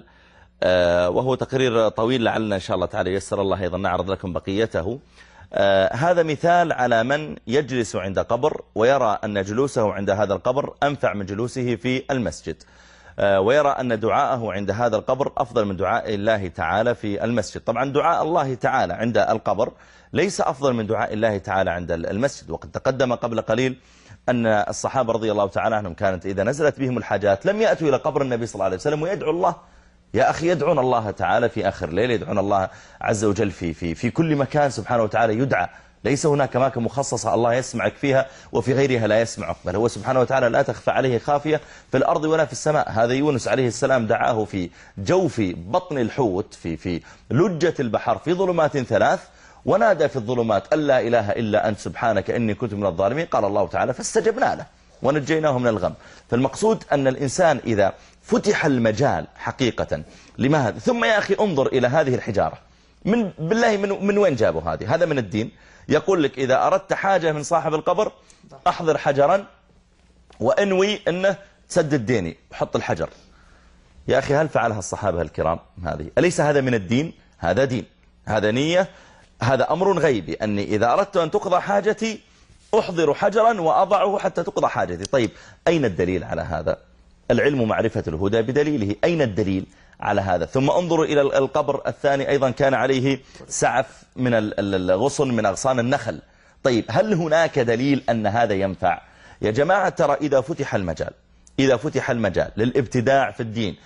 وهو تقرير طويل، لعلنا إن شاء الله تعالى يسر الله أيضا نعرض لكم بقيته. هذا مثال على من يجلس عند قبر ويرى أن جلوسه عند هذا القبر أنفع من جلوسه في المسجد، ويرى أن دعاءه عند هذا القبر أفضل من دعاء الله تعالى في المسجد. طبعا دعاء الله تعالى عند القبر ليس أفضل من دعاء الله تعالى عند المسجد. وقد تقدم قبل قليل أن الصحابة رضي الله تعالى عنهم كانت إذا نزلت بهم الحاجات لم يأتوا إلى قبر النبي صلى الله عليه وسلم ويدعوا الله. يا أخي، يدعون الله تعالى في آخر الليل، يدعون الله عز وجل في كل مكان سبحانه وتعالى يدعى. ليس هناك أماكن مخصصة الله يسمعك فيها وفي غيرها لا يسمعك، بل هو سبحانه وتعالى لا تخفى عليه خافية في الأرض ولا في السماء. هذا يونس عليه السلام دعاه في جوف بطن الحوت في لجة البحر في ظلمات 3، ونادى في الظلمات أن لا إله إلا أنت سبحانك إني كنت من الظالمين. قال الله تعالى فاستجبنا له ونجيناه من الغم. فالمقصود أن الإنسان إذا فتح المجال حقيقة لما هذا. ثم يا أخي انظر إلى هذه الحجارة، بالله من وين جابوا هذه؟ هذا من الدين. يقول لك إذا أردت حاجة من صاحب القبر أحضر حجرا وأنوي أنه تسدد ديني، حط الحجر. يا أخي، هل فعلها الصحابة الكرام هذه؟ أليس هذا من الدين؟ هذا دين، هذا نية، هذا أمر غيبي، أني إذا أردت أن تقضى حاجتي أحضر حجرا وأضعه حتى تقضى حاجتي. طيب أين الدليل على هذا؟ العلم معرفة الهدى بدليله. أين الدليل على هذا؟ ثم انظروا إلى القبر الثاني أيضا كان عليه سعف من الغصن من أغصان النخل. طيب هل هناك دليل أن هذا ينفع؟ يا جماعة، ترى إذا فتح المجال للابتداع في الدين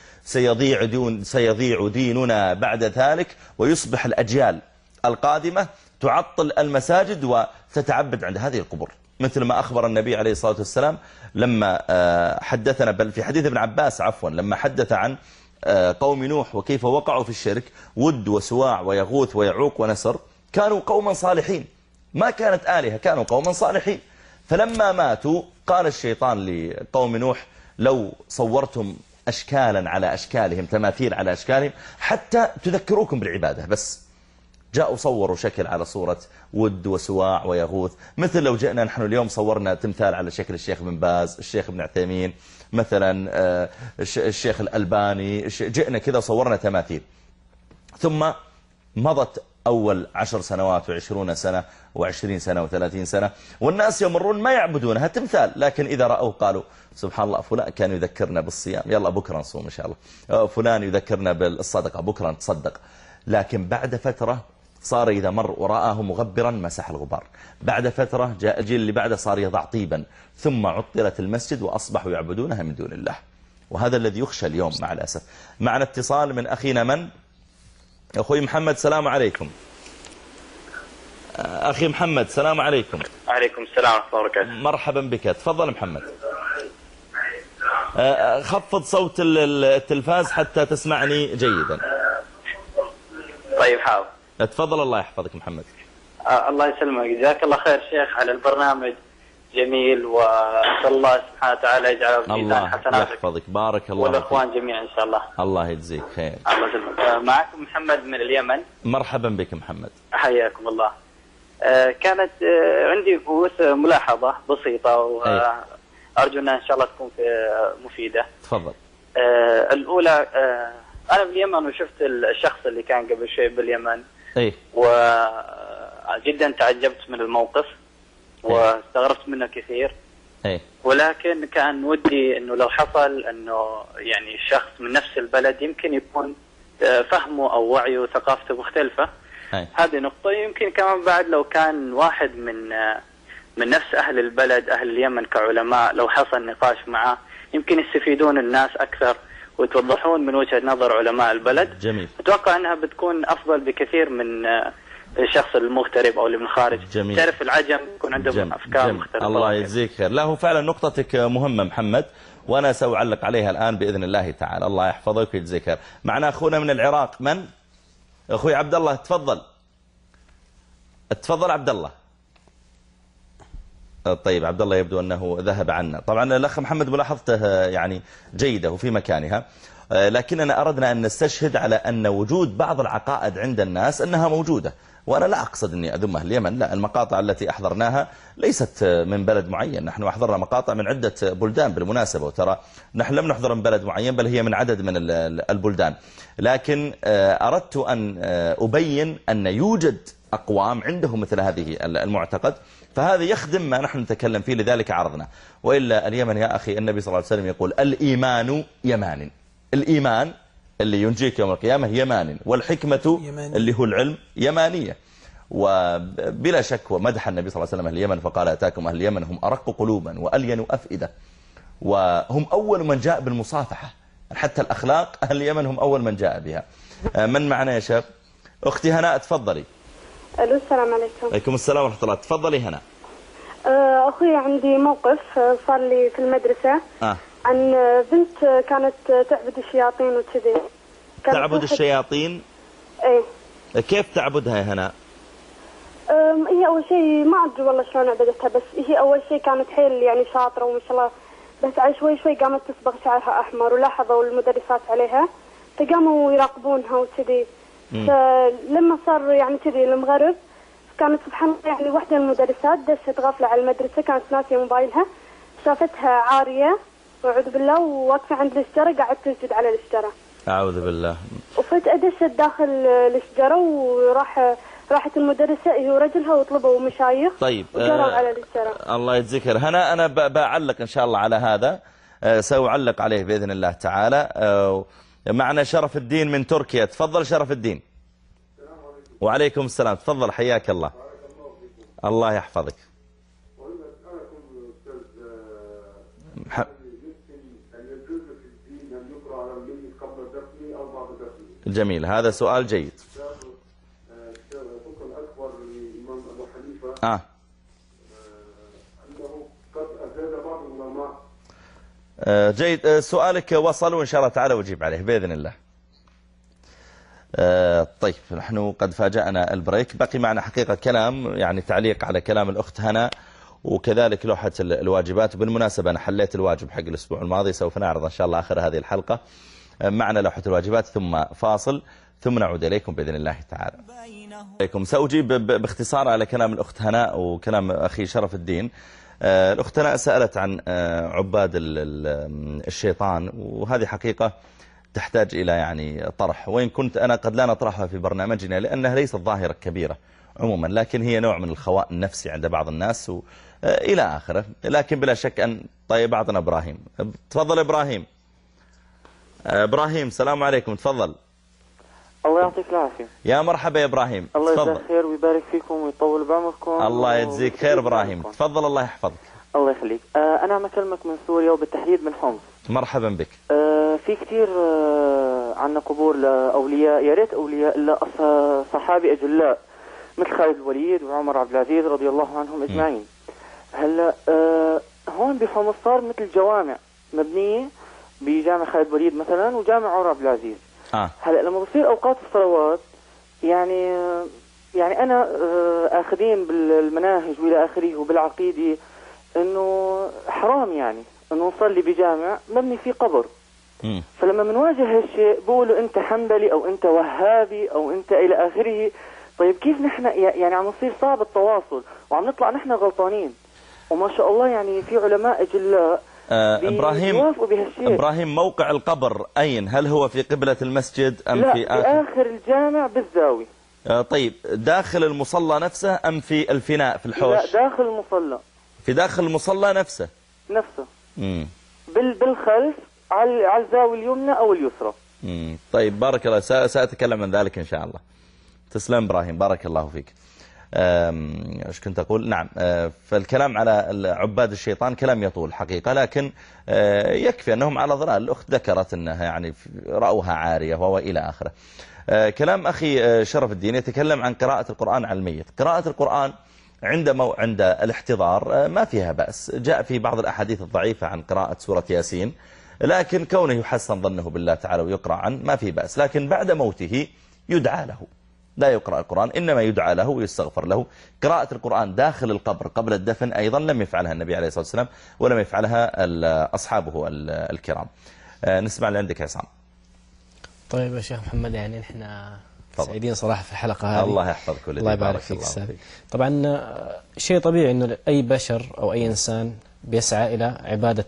سيضيع ديننا بعد ذلك، ويصبح الأجيال القادمة تعطل المساجد وتتعبد عند هذه القبور، مثل ما أخبر النبي عليه الصلاة والسلام لما حدثنا، بل في حديث ابن عباس عفوا، لما حدث عن قوم نوح وكيف وقعوا في الشرك، ود وسواع ويغوث ويعوق ونسر، كانوا قوما صالحين، ما كانت آلهة، كانوا قوما صالحين. فلما ماتوا قال الشيطان لقوم نوح لو صورتم أشكالا على أشكالهم، تماثيل على أشكالهم، حتى تذكروكم بالعبادة. بس جاءوا صوروا شكل على صورة ود وسواع ويغوث، مثل لو جئنا نحن اليوم صورنا تمثال على شكل الشيخ بن باز، الشيخ بن عثيمين مثلا، الشيخ الألباني، جئنا كذا صورنا تماثيل. ثم مضت أول 10 سنوات و20 سنة و20 سنة و30 سنة، والناس يمرون ما يعبدونها، تمثال، لكن إذا رأوه قالوا سبحان الله، فلان كان يذكرنا بالصيام، يلا بكرة نصوم إن شاء الله، فلان يذكرنا بالصدقة، بكرة نتصدق. لكن بعد فترة صار إذا مر ورآه مغبرا مسح الغبار، بعد فترة جاء الجيل اللي بعده صار يضع طيبا، ثم عطلت المسجد وأصبحوا يعبدونها من دون الله. وهذا الذي يخشى اليوم مع الأسف. معنا اتصال من أخينا من؟ أخوي محمد، سلام عليكم. أخي محمد، سلام عليكم. عليكم السلام ورحمة الله وبركاته. مرحبا بك، تفضل محمد. خفض صوت التلفاز حتى تسمعني جيدا. طيب حاضر. تفضل، الله يحفظك محمد. الله يسلمك، جزاك الله خير شيخ على البرنامج، جميل، وأسأل الله سبحانه وتعالى يجعله في ميزان حسناتك. الله يحفظك، بارك الله فيك. والأخوان جميعا إن شاء الله. الله يجزيك خير. الله يسلمك. معكم محمد من اليمن. مرحبا بك محمد. حياكم الله. كانت عندي ملاحظة بسيطة، وأرجو أنها إن شاء الله تكون مفيدة. تفضل. الأولى، أنا باليمن وشفت الشخص اللي كان قبل شوي باليمن، وجدا تعجبت من الموقف واستغربت منه كثير، ولكن كان ودي أنه لو حصل أنه يعني الشخص من نفس البلد يمكن يكون فهمه أو وعيه وثقافته مختلفة. هذه نقطة. يمكن كمان بعد لو كان واحد من نفس أهل البلد، أهل اليمن كعلماء، لو حصل نقاش معه يمكن يستفيدون الناس أكثر، وتوضحون من وجهة نظر علماء البلد. جميل. أتوقع أنها بتكون أفضل بكثير من الشخص المغترب أو اللي من الخارج. جميل. تعرف العجم يكون عندهم أفكار مختلفة. الله يجزيك خير. لا هو فعلا نقطتك مهمة محمد، وأنا سأعلق عليها الآن بإذن الله تعالى. الله يحفظك ويجزيك خير. معنا أخونا من العراق، من؟ أخوي عبد الله، تفضل. تفضل عبد الله. طيب عبد الله يبدو أنه ذهب عنا. طبعا الأخ محمد ملاحظته يعني جيدة وفي مكانها، لكننا أردنا أن نستشهد على أن وجود بعض العقائد عند الناس أنها موجودة، وأنا لا أقصد أني أذم أهل اليمن، لا، المقاطع التي أحضرناها ليست من بلد معين، نحن أحضرنا مقاطع من عدة بلدان بالمناسبة، وترى نحن لم نحضر من بلد معين بل هي من عدد من البلدان، لكن أردت أن أبين أن يوجد أقوام عندهم مثل هذه المعتقد، فهذا يخدم ما نحن نتكلم فيه، لذلك عرضنا. وإلا اليمن يا أخي النبي صلى الله عليه وسلم يقول الإيمان يمان، الإيمان اللي ينجيك يوم القيامة يمان، والحكمة اللي هو العلم يمانية. وبلا شك ومدح النبي صلى الله عليه وسلم أهل اليمن فقال أتاكم أهل اليمن هم أرق قلوبا وألين أفئدة، وهم أول من جاء بالمصافحة، حتى الأخلاق أهل اليمن هم أول من جاء بها. من معنا يا شاب؟ أختي هناء تفضلي. ألو السلام عليكم. عليكم السلام ورحمة الله. تفضلي هناء. أخوي عندي موقف صار لي في المدرسة عن بنت كانت تعبد الشياطين وكذي. تعبد الشياطين؟ ايه. كيف تعبدها يا هناء؟ هي أول شيء ما أدري والله شلون عبدتها، بس هي أول شيء كانت حيل يعني شاطرة وما شاء الله، بس على شوي شوي قامت تصبغ شعرها أحمر، ولاحظوا المدرسات عليها فقاموا يراقبونها وكذي. فلما صار يعني كذي المغرب كانت سبحان الله يعني واحدة من المدرسات دست غفلة على المدرسة، كانت ناسية موبايلها، شافتها عارية أعوذ بالله وواقفة عند الشجرة قاعدة تسجد على الشجرة. أعوذ بالله. وفجأة دشت داخل الشجرة راحت المدرسة هي ورجلها وطلبوا مشايخ. طيب وجروا على الشجرة. الله يجزيك خير. هنا أنا بعلق إن شاء الله على هذا، سأعلق عليه بإذن الله تعالى. معنا شرف الدين من تركيا. تفضل شرف الدين. وعليكم السلام. تفضل حياك الله. الله يحفظك. جميل، هذا سؤال جيد. جيد، سؤالك وصل وإن شاء الله تعالى وجيب عليه بإذن الله. طيب نحن قد فاجأنا البريك، بقي معنا حقيقة كلام يعني تعليق على كلام الأخت هنا، وكذلك لوحة الواجبات. وبالمناسبة أنا حليت الواجب حق الأسبوع الماضي، سوف نعرض إن شاء الله آخر هذه الحلقة. معنا لوحة الواجبات ثم فاصل ثم نعود إليكم بإذن الله تعالى. سأجيب باختصار على كلام الأخت هناء وكلام أخي شرف الدين. الأخت هناء سألت عن عباد الشيطان، وهذه حقيقة تحتاج إلى يعني طرح، وإن كنت أنا قد لا نطرحها في برنامجنا لأنها ليست ظاهرة كبيرة عموما، لكن هي نوع من الخواء النفسي عند بعض الناس إلى آخره. لكن بلا شك أن طيب أعطنا إبراهيم. تفضل إبراهيم. إبراهيم السلام عليكم. تفضل. الله يعطيك العافية. يا مرحبا يا إبراهيم. الله يجزاك خير ويبارك فيكم ويطول بعمركم. الله يجزيك خير إبراهيم. تفضل الله يحفظك. الله يخليك. أنا عم أكلمك من سوريا وبالتحديد من حمص. مرحبا بك. في كثير عنا قبور لأولياء، يا ريت أولياء صحابي أجلاء مثل خالد الوليد وعمر عبد العزيز رضي الله عنهم أجمعين. هلا هون بحمص صار مثل جوامع مبنية بجامع خالد الوليد مثلا وجامع عمر عبد العزيز. هلا لما بصير أوقات الصلوات يعني أنا آخذين بالمناهج وإلى آخره وبالعقيدة إنه حرام يعني إنه نصلي بجامع مبني فيه قبر. فلما بنواجه هالشيء بقولوا أنت حنبلي أو أنت وهابي أو أنت إلى آخره. طيب كيف نحن يعني عم نصير صعب التواصل وعم نطلع نحن غلطانين، وما شاء الله يعني في علماء أجلاء إبراهيم موقع القبر أين؟ هل هو في قبلة المسجد أم لا في آخر الجامع بالزاوية؟ طيب داخل المصلى نفسه أم في الفناء في الحوش؟ لا داخل المصلى. في داخل المصلى نفسه بالخلف على الزاوية اليمنى أو اليسرى. طيب بارك الله، سأتكلم عن ذلك إن شاء الله. تسلم إبراهيم بارك الله فيك. ايش كنت أقول؟ نعم، فالكلام على عباد الشيطان كلام يطول حقيقة، لكن يكفي أنهم على ضلال. الأخت ذكرت أنها يعني رأوها عارية وإلى آخره. كلام أخي شرف الدين يتكلم عن قراءة القرآن على الميت. قراءة القرآن عند الاحتضار ما فيها بأس. جاء في بعض الأحاديث الضعيفة عن قراءة سورة ياسين، لكن كونه يحسن ظنه بالله تعالى ويقرأ عنه ما في بأس. لكن بعد موته يدعى له، لا يقرأ القرآن، إنما يدعى له ويستغفر له. قراءة القرآن داخل القبر قبل الدفن أيضا لم يفعلها النبي عليه الصلاة والسلام ولم يفعلها أصحابه الكرام. نسمع اللي عندك يا عصام. طيب يا شيخ محمد، يعني نحن سعيدين صراحة في الحلقة هذه. الله يحفظك. الله يبارك فيك. طبعا شيء طبيعي أنه أي بشر أو أي إنسان بيسعى إلى عبادة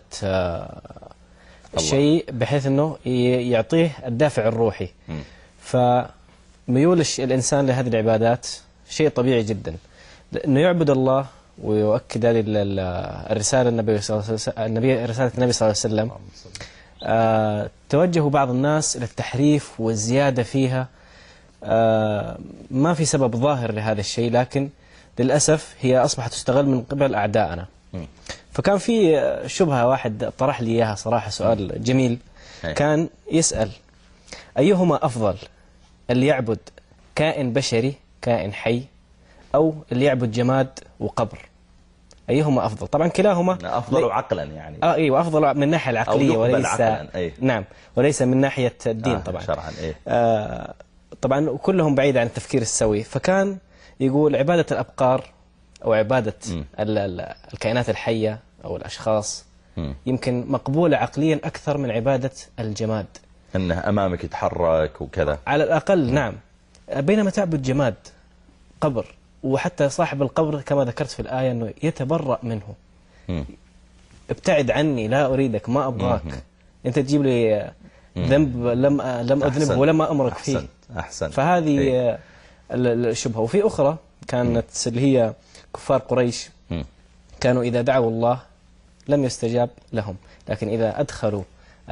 شيء بحيث أنه يعطيه الدافع الروحي. فميول الإنسان لهذه العبادات شيء طبيعي جدا، أنه يعبد الله ويؤكد هذه الرسالة رسالة النبي صلى الله عليه وسلم. توجه بعض الناس إلى التحريف والزيادة فيها. ما في سبب ظاهر لهذا الشيء، لكن للأسف هي أصبحت تستغل من قبل أعدائنا. فكان في شبهة واحد طرح لي إياها صراحة، سؤال جميل. كان يسأل أيهما أفضل، اللي يعبد كائن بشري كائن حي، أو اللي يعبد جماد وقبر؟ أيهما أفضل؟ طبعا كلاهما أفضل عقلا يعني. أيوة، أفضل من الناحية العقلية وليس عقلاً. نعم، وليس من ناحية الدين طبعا شرعا. طبعا كلهم بعيد عن التفكير السوي. فكان يقول عبادة الأبقار أو عبادة الكائنات الحية أو الأشخاص يمكن مقبولة عقليا أكثر من عبادة الجماد، أنه أمامك يتحرك وكذا على الأقل. نعم، بينما تعبد جماد قبر، وحتى صاحب القبر كما ذكرت في الآية أنه يتبرأ منه. ابتعد عني، لا أريدك، ما أبغاك، أنت تجيب لي ذنب لم أذنبه ولم أمرك فيه. أحسن. فهذه الشبهة. وفي أخرى كانت اللي هي كفار قريش، كانوا إذا دعوا الله لم يستجاب لهم، لكن إذا أدخلوا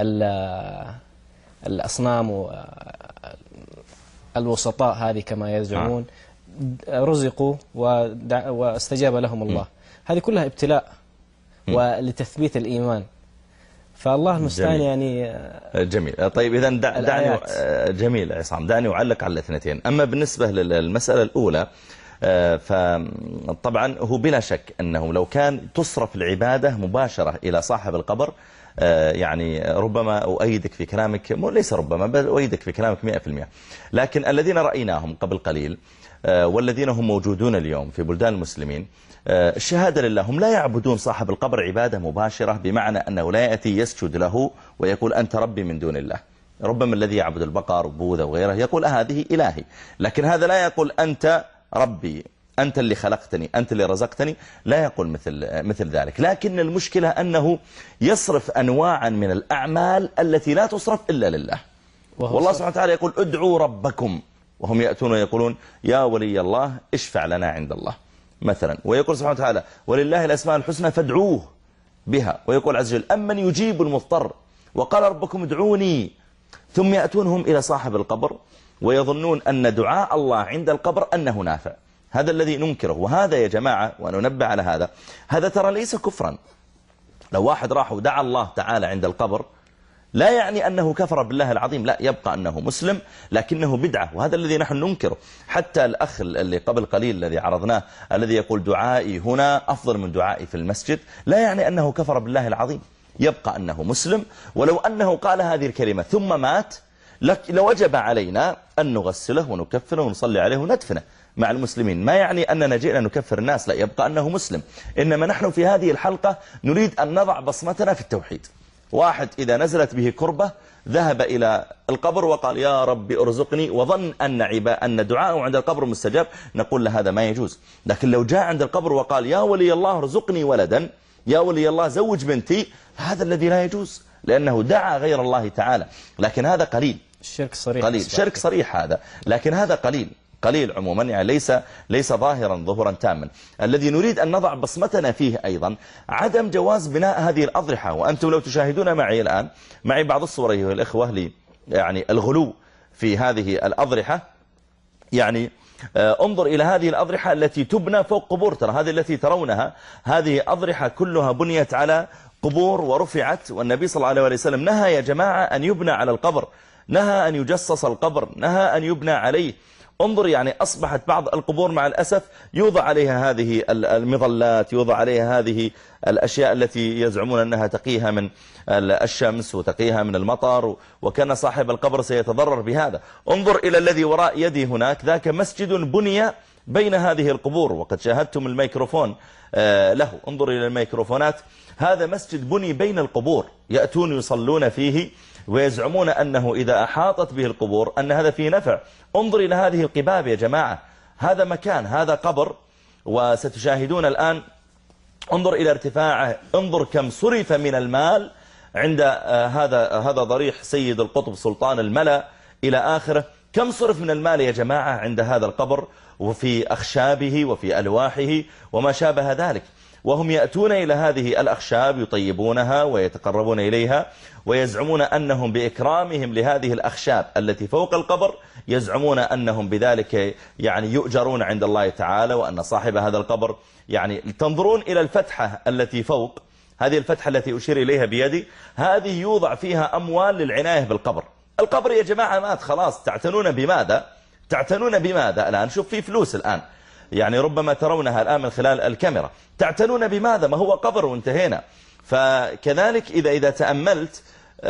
الأصنام والوسطاء هذه كما يزعمون رزقوا واستجاب لهم الله. هذه كلها ابتلاء ولتثبيت الإيمان. فالله المستعان. يعني جميل. طيب إذا دعني جميل عصام، دعني أعلق على الاثنتين. أما بالنسبة للمسألة الأولى، فطبعا هو بلا شك أنه لو كان تصرف العبادة مباشرة إلى صاحب القبر، يعني ربما أؤيدك في كلامك، ليس ربما بل أؤيدك في كلامك 100%. لكن الذين رأيناهم قبل قليل والذين هم موجودون اليوم في بلدان المسلمين، الشهادة لله، هم لا يعبدون صاحب القبر عبادة مباشرة، بمعنى أنه لا يأتي يسجد له ويقول أنت ربي من دون الله. ربما الذي يعبد البقر وبوذا وغيره يقول هذه إلهي، لكن هذا لا يقول أنت ربي، أنت اللي خلقتني، أنت اللي رزقتني، لا يقول مثل ذلك. لكن المشكلة أنه يصرف أنواعا من الأعمال التي لا تصرف إلا لله. والله سبحانه وتعالى يقول ادعوا ربكم، وهم يأتون ويقولون يا ولي الله اشفع لنا عند الله مثلا. ويقول سبحانه وتعالى ولله الأسماء الحسنى فادعوه بها. ويقول عز وجل أمن يجيب المضطر وقال ربكم ادعوني. ثم يأتونهم إلى صاحب القبر ويظنون أن دعاء الله عند القبر أنه نافع. هذا الذي ننكره. وهذا يا جماعة، وننبه على هذا ترى ليس كفرا. لو واحد راح ودعا الله تعالى عند القبر لا يعني أنه كفر بالله العظيم، لا، يبقى أنه مسلم، لكنه بدعة. وهذا الذي نحن ننكره. حتى الأخ اللي قبل قليل الذي عرضناه الذي يقول دعائي هنا أفضل من دعائي في المسجد، لا يعني أنه كفر بالله العظيم، يبقى أنه مسلم. ولو أنه قال هذه الكلمة ثم مات لوجب علينا أن نغسله ونكفنه ونصلي عليه وندفنه مع المسلمين. ما يعني أننا جئنا نكفر الناس، لا، يبقى أنه مسلم. إنما نحن في هذه الحلقة نريد أن نضع بصمتنا في التوحيد. واحد إذا نزلت به كربة ذهب إلى القبر وقال يا رب ارزقني، وظن أن دعاءه عند القبر مستجاب، نقول له هذا ما يجوز. لكن لو جاء عند القبر وقال يا ولي الله ارزقني ولدا، يا ولي الله زوج بنتي، هذا الذي لا يجوز، لأنه دعا غير الله تعالى. لكن هذا قليل، الشرك صريح، قليل، شرك صريح هذا، لكن هذا قليل عموما، يعني ليس ظاهرا ظهورا تاما. الذي نريد أن نضع بصمتنا فيه أيضا عدم جواز بناء هذه الأضرحة. وأنتم لو تشاهدون معي الآن، معي بعض الصور أيها الإخوة يعني الغلو في هذه الأضرحة. يعني انظر إلى هذه الأضرحة التي تبنى فوق قبور. ترى هذه التي ترونها هذه أضرحة كلها بنيت على قبور ورفعت، والنبي صلى الله عليه وسلم نهى يا جماعة أن يبنى على القبر، نهى أن يجصص القبر، نهى أن يبنى عليه. انظر يعني أصبحت بعض القبور مع الأسف يوضع عليها هذه المظلات، يوضع عليها هذه الأشياء التي يزعمون أنها تقيها من الشمس وتقيها من المطر، وكان صاحب القبر سيتضرر بهذا. انظر إلى الذي وراء يدي هناك، ذاك مسجد بني بين هذه القبور، وقد شاهدتم الميكروفون له. انظر إلى الميكروفونات، هذا مسجد بني بين القبور، يأتون يصلون فيه ويزعمون أنه إذا أحاطت به القبور أن هذا فيه نفع. انظر إلى هذه القباب يا جماعة، هذا مكان، هذا قبر، وستشاهدون الآن. انظر إلى ارتفاعه، انظر كم صرف من المال عند هذا ضريح سيد القطب سلطان الملا إلى آخره. كم صرف من المال يا جماعة عند هذا القبر، وفي أخشابه وفي ألواحه وما شابه ذلك. وهم يأتون إلى هذه الأخشاب يطيبونها ويتقربون إليها، ويزعمون أنهم بإكرامهم لهذه الأخشاب التي فوق القبر يزعمون أنهم بذلك يعني يؤجرون عند الله تعالى، وأن صاحب هذا القبر يعني تنظرون إلى الفتحة التي فوق، هذه الفتحة التي أشير إليها بيدي، هذه يوضع فيها أموال للعناية بالقبر. القبر يا جماعة مات خلاص، تعتنون بماذا؟ تعتنون بماذا الآن؟ شوف في فلوس الآن، يعني ربما ترونها الآن من خلال الكاميرا. تعتنون بماذا؟ ما هو قبر وانتهينا. فكذلك إذا تأملت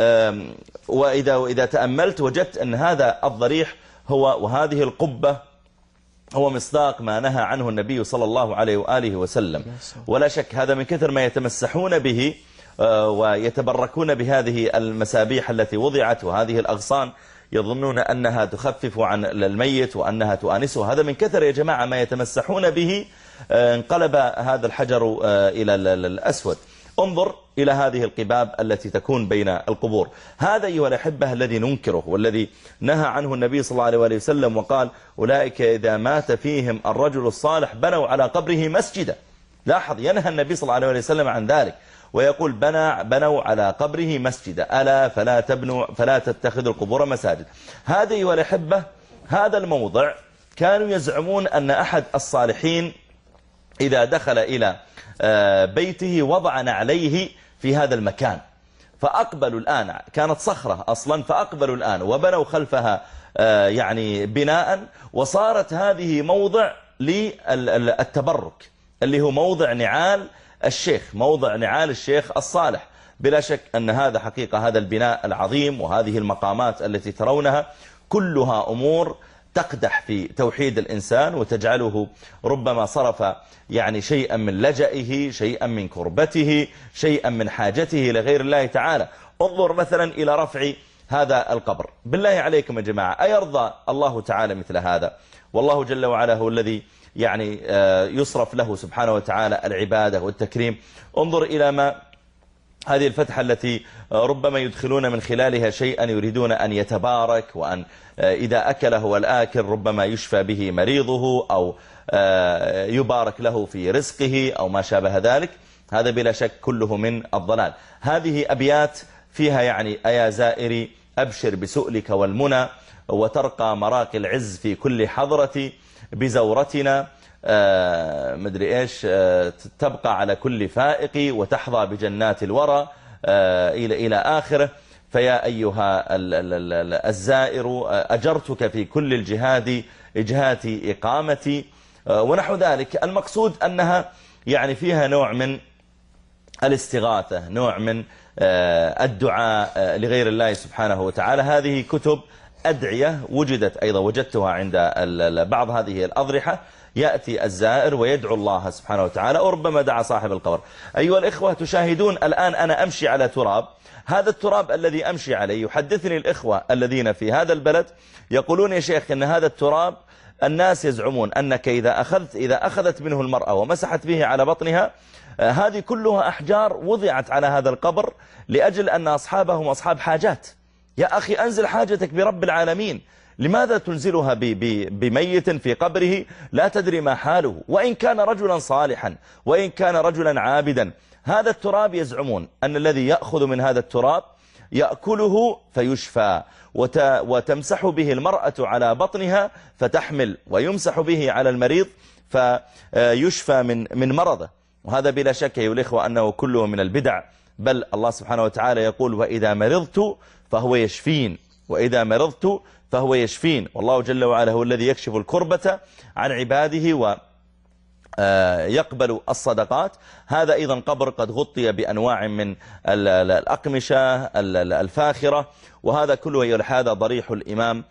وإذا تأملت وجدت أن هذا الضريح هو وهذه القبة هو مصداق ما نهى عنه النبي صلى الله عليه وآله وسلم. ولا شك هذا من كثر ما يتمسحون به ويتبركون بهذه المسابيح التي وضعت وهذه الأغصان، يظنون أنها تخفف عن الميت وأنها تؤانسه. هذا من كثر يا جماعة ما يتمسحون به انقلب هذا الحجر إلى الأسود. انظر إلى هذه القباب التي تكون بين القبور. هذا أيها الأحبة الذي ننكره، والذي نهى عنه النبي صلى الله عليه وسلم وقال أولئك إذا مات فيهم الرجل الصالح بنوا على قبره مسجدا. لاحظ، ينهى النبي صلى الله عليه وسلم عن ذلك ويقول بنوا على قبره مسجدا، ألا فلا تتخذوا القبور مساجد. هذا أيها الأحبة هذا الموضع كانوا يزعمون أن أحد الصالحين إذا دخل إلى بيته وضع نعليه في هذا المكان، فأقبلوا الآن، كانت صخرة أصلا، فأقبلوا الآن وبنوا خلفها يعني بناء، وصارت هذه موضع للتبرك اللي هو موضع نعال الشيخ، موضع نعال الشيخ الصالح. بلا شك أن هذا حقيقة هذا البناء العظيم وهذه المقامات التي ترونها كلها أمور تقدح في توحيد الإنسان وتجعله ربما صرف يعني شيئا من لجئه، شيئا من كربته، شيئا من حاجته لغير الله تعالى. انظر مثلا إلى رفع هذا القبر. بالله عليكم يا جماعة، أيرضى الله تعالى مثل هذا؟ والله جل وعلا هو الذي يعني يصرف له سبحانه وتعالى العبادة والتكريم. انظر إلى ما هذه الفتحة التي ربما يدخلون من خلالها شيئا يريدون أن يتبارك، وأن إذا أكله الآكل ربما يشفى به مريضه أو يبارك له في رزقه أو ما شابه ذلك. هذا بلا شك كله من الضلال. هذه أبيات فيها يعني أيا زائري أبشر بسؤلك والمنى، وترقى مراقي العز في كل حضرة بزورتنا، مدري إيش، تبقى على كل فائق وتحظى بجنات الورى إلى آخره. فيا أيها الزائر أجرتك في كل الجهاد إجهاتي إقامتي، ونحو ذلك. المقصود أنها يعني فيها نوع من الاستغاثة، نوع من الدعاء لغير الله سبحانه وتعالى. هذه كتب أدعية وجدت أيضا، وجدتها عند بعض هذه الأضرحة. يأتي الزائر ويدعو الله سبحانه وتعالى، وربما دعا صاحب القبر. أيها الإخوة تشاهدون الآن أنا أمشي على تراب، هذا التراب الذي أمشي عليه يحدثني الإخوة الذين في هذا البلد يقولون يا شيخ إن هذا التراب الناس يزعمون أنك إذا أخذت منه المرأة ومسحت به على بطنها، هذه كلها أحجار وضعت على هذا القبر لأجل أن أصحابهم أصحاب حاجات. يا أخي أنزل حاجتك برب العالمين، لماذا تنزلها بميت في قبره لا تدري ما حاله، وإن كان رجلا صالحا وإن كان رجلا عابدا. هذا التراب يزعمون أن الذي يأخذ من هذا التراب يأكله فيشفى، وتمسح به المرأة على بطنها فتحمل، ويمسح به على المريض فيشفى من مرضه. وهذا بلا شك أيها الإخوة أنه كله من البدع، بل الله سبحانه وتعالى يقول وإذا مرضت فهو يشفين، وإذا مرضت فهو يشفين. والله جل وعلا هو الذي يكشف الكربة عن عباده ويقبل الصدقات. هذا إذن قبر قد غطي بأنواع من الأقمشة الفاخرة، وهذا كله هذا ضريح الإمام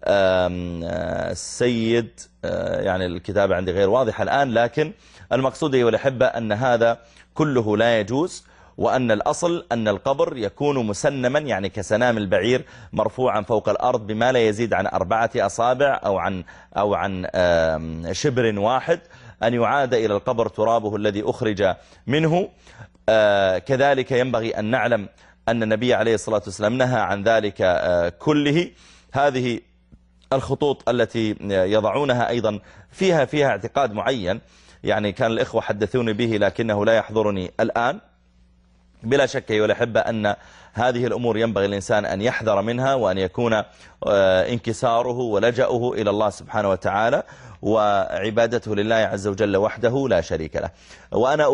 السيد، يعني الكتابة عندي غير واضحة الآن، لكن المقصود أيها الأحبة أن هذا كله لا يجوز، وأن الأصل أن القبر يكون مسنما، يعني كسنام البعير مرفوعا فوق الأرض بما لا يزيد عن 4 أصابع أو عن شبر واحد، أن يعاد إلى القبر ترابه الذي أخرج منه. كذلك ينبغي أن نعلم أن النبي عليه الصلاة والسلام نهى عن ذلك كله. هذه الخطوط التي يضعونها أيضا فيها اعتقاد معين، يعني كان الإخوة حدثوني به لكنه لا يحضرني الآن. بلا شك أيها الأحبة أن هذه الأمور ينبغي الإنسان أن يحذر منها، وأن يكون انكساره ولجأه إلى الله سبحانه وتعالى وعبادته لله عز وجل وحده لا شريك له. وأنا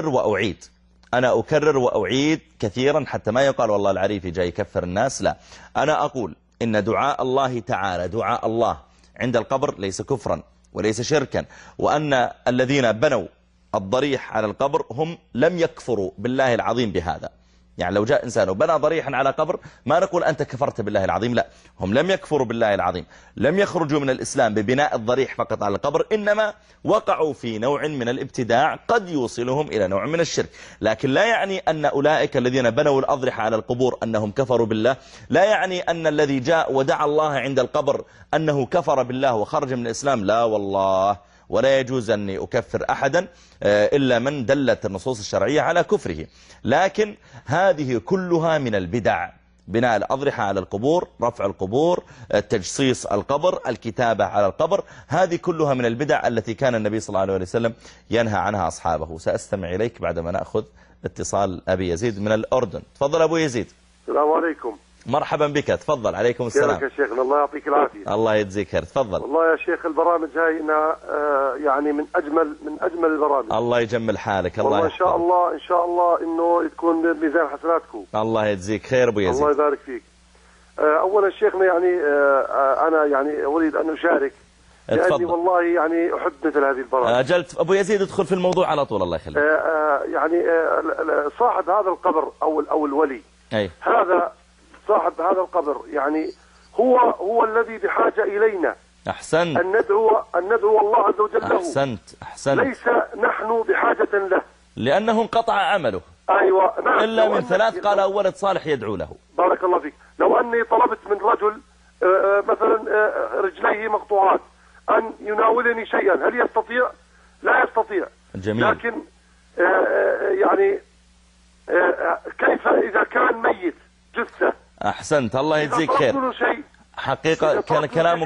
أكرر وأعيد كثيرا حتى ما يقال والله العريفي جاي يكفر الناس، لا، أنا أقول إن دعاء الله تعالى، دعاء الله عند القبر ليس كفرا وليس شركا، وأن الذين بنوا الضريح على القبر هم لم يكفروا بالله العظيم بهذا. يعني لو جاء إنسان وبنى ضريحا على قبر ما نقول أنت كفرت بالله العظيم، لا، هم لم يكفروا بالله العظيم، لم يخرجوا من الإسلام ببناء الضريح فقط على القبر، إنما وقعوا في نوع من الابتداع قد يوصلهم إلى نوع من الشرك. لكن لا يعني أن أولئك الذين بنوا الأضرحة على القبور أنهم كفروا بالله، لا يعني أن الذي جاء ودعا الله عند القبر أنه كفر بالله وخرج من الإسلام، لا والله. ولا يجوز أن أكفر أحدا إلا من دلت النصوص الشرعية على كفره. لكن هذه كلها من البدع، بناء الأضرحة على القبور، رفع القبور، تجصيص القبر، الكتابة على القبر، هذه كلها من البدع التي كان النبي صلى الله عليه وسلم ينهى عنها أصحابه. سأستمع إليك بعدما نأخذ اتصال أبي يزيد من الأردن. تفضل أبو يزيد. السلام عليكم. مرحبا بك، تفضل. عليكم السلام. كيفك يا شيخنا؟ الله يعطيك العافية. الله يجزيك خير، تفضل. والله يا شيخ البرامج هاي يعني من أجمل البرامج. الله يجمل حالك. الله والله إن شاء الله إنه تكون بميزان حسناتكم. الله يجزيك خير أبو يزيد. الله يبارك فيك. أولا شيخنا يعني أنا يعني أريد أن أشارك، لأني والله يعني أحب مثل هذه البرامج. أجلت أبو يزيد، ادخل في الموضوع على طول. الله يخليك. يعني صاحب هذا القبر أو الولي، هذا صاحب هذا القبر يعني هو الذي بحاجة إلينا. أحسنت. أن ندعو الله عز وجل له. أحسنت. ليس نحن بحاجة له، لأنه انقطع عمله. أيوة، نعم. إلا من 3 قال ولد صالح يدعو له. بارك الله فيك. لو أني طلبت من رجل مثلا رجليه مقطوعات أن يناولني شيئا، هل يستطيع؟ لا يستطيع. جميل. لكن يعني كيف إذا كان ميت جثة؟ أحسنت، الله يجزيك خير. حقيقة كان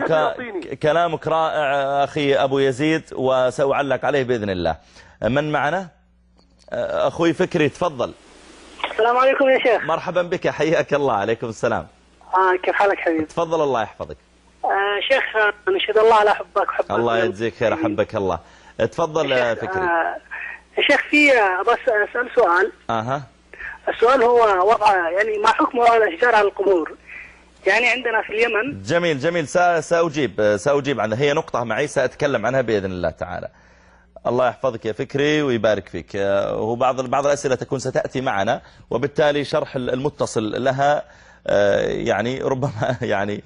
كلامك رائع أخي أبو يزيد، وسأعلق عليه بإذن الله. من معنا؟ أخوي فكري، تفضل. السلام عليكم يا شيخ. مرحبا بك، حياك الله. عليكم السلام. كيف حالك حبيبي؟ تفضل، الله يحفظك. شيخ نشهد الله على حبك وحبك. الله يجزيك خير، أحبك الله. تفضل فكري. يا شيخ في بس أسأل سؤال. السؤال هو وضع يعني ما حكم الأشجار على القبور؟ يعني عندنا في اليمن. جميل. سأجيب عنها، هي نقطة معي سأتكلم عنها بإذن الله تعالى. الله يحفظك يا فكري ويبارك فيك. وبعض الأسئلة تكون ستأتي معنا، وبالتالي شرح المتصل لها يعني ربما يعني